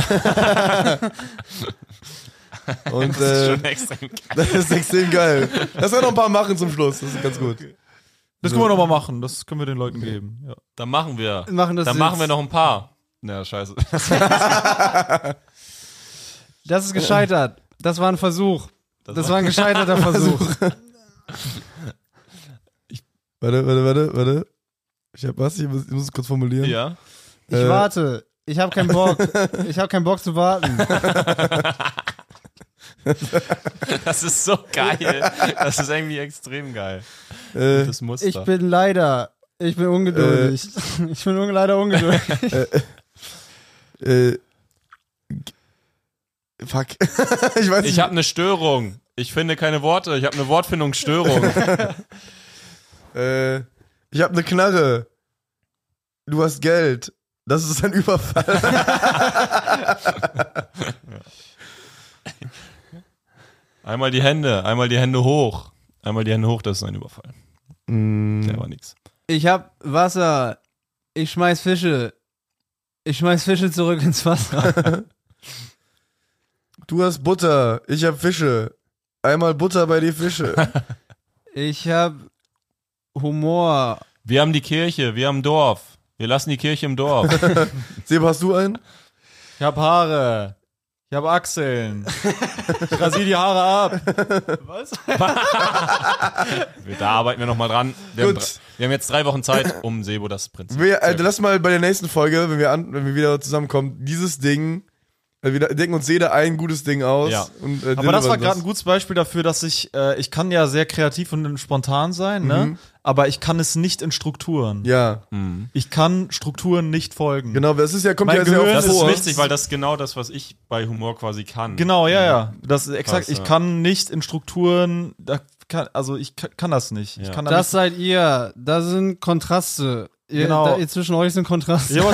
Und Das ist schon extrem geil. das ist extrem geil. Lass wir noch ein paar machen zum Schluss. Das ist ganz gut. Das können wir nochmal machen. Das können wir den Leuten geben. Ja. Dann machen wir. Dann machen wir noch ein paar. Ja, scheiße. Das ist gescheitert. Das war ein Versuch. Das war ein gescheiterter Versuch. Warte. Ich hab was? Ich muss es kurz formulieren. Ja. Ich warte. Ich habe keinen Bock. Ich habe keinen Bock zu warten. Das ist so geil. Das ist irgendwie extrem geil. Das Muster. Ich bin ungeduldig. Ich bin leider ungeduldig. Fuck. Ich weiß nicht. Ich habe eine Störung. Ich finde keine Worte. Ich habe eine Wortfindungsstörung. Ich habe eine Knarre. Du hast Geld. Das ist ein Überfall. Einmal die Hände hoch. Einmal die Hände hoch, das ist ein Überfall. Der war nix. Ich hab Wasser. Ich schmeiß Fische. Ich schmeiß Fische zurück ins Wasser. Du hast Butter. Ich hab Fische. Einmal Butter bei die Fische. Ich hab Humor. Wir haben die Kirche, wir haben Dorf. Wir lassen die Kirche im Dorf. Seb, hast du einen? Ich hab Haare. Ich hab Achseln. Ich rasiere die Haare ab. Was? Da arbeiten wir nochmal dran. Wir Gut. haben jetzt 3 Wochen Zeit, um Sebo das Prinzip. Lass mal bei der nächsten Folge, wenn wir wieder zusammenkommen, dieses Ding, wir denken uns jeder ein gutes Ding aus. Ja. Und, Aber das war gerade ein gutes Beispiel dafür, dass ich kann ja sehr kreativ und spontan sein, ne? Aber ich kann es nicht in Strukturen. Ja, Ich kann Strukturen nicht folgen. genau, das ist ja, kommt Mein ja sehr Gehirn oft Das ist vor. wichtig, weil das ist genau das, was ich bei Humor quasi kann. Genau, ja. Das ist exakt. Krass, Ich ja. kann nicht in Strukturen. Ich kann das nicht. Ich Ja. kann da Das seid ihr. Da sind Kontraste. Genau. Zwischen euch sind Kontraste. nicht.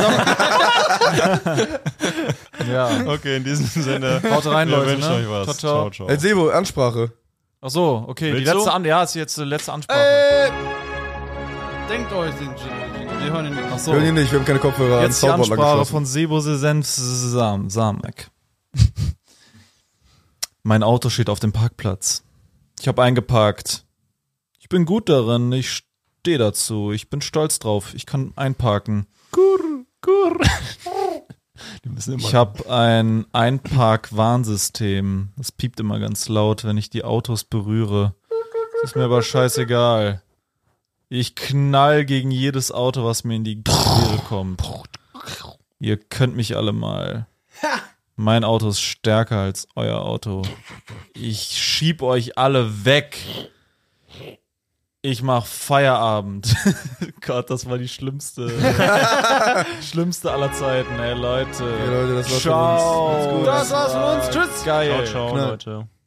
Ja. Okay, in diesem Sinne. Haut rein, Wir Leute. wünschen Ne? euch was. Ciao, ciao. ciao. Sebo, Ansprache. Ach so, okay. Willst du? Ist jetzt die letzte Ansprache. Denkt euch den Jingle. Wir hören ihn nicht. Ach so. Hören ihr nicht, wir haben keine Kopfhörer an Jetzt die Soundboard Ansprache angeschlossen. von Sebo Samek. Mein Auto steht auf dem Parkplatz. Ich habe eingeparkt. Ich bin gut darin. Ich stehe dazu. Ich bin stolz drauf. Ich kann einparken. Ich habe ein Einpark-Warnsystem. Das piept immer ganz laut, wenn ich die Autos berühre. Ist mir aber scheißegal. Ich knall gegen jedes Auto, was mir in die Quere kommt. Ihr könnt mich alle mal. Mein Auto ist stärker als euer Auto. Ich schieb euch alle weg. Ich mach Feierabend. Gott, das war die schlimmste aller Zeiten, ey, Leute. Ja, Leute, das war's von uns. Ciao. Macht's gut. Das war's von uns. Tschüss. Geil. Ciao, Knall. Leute.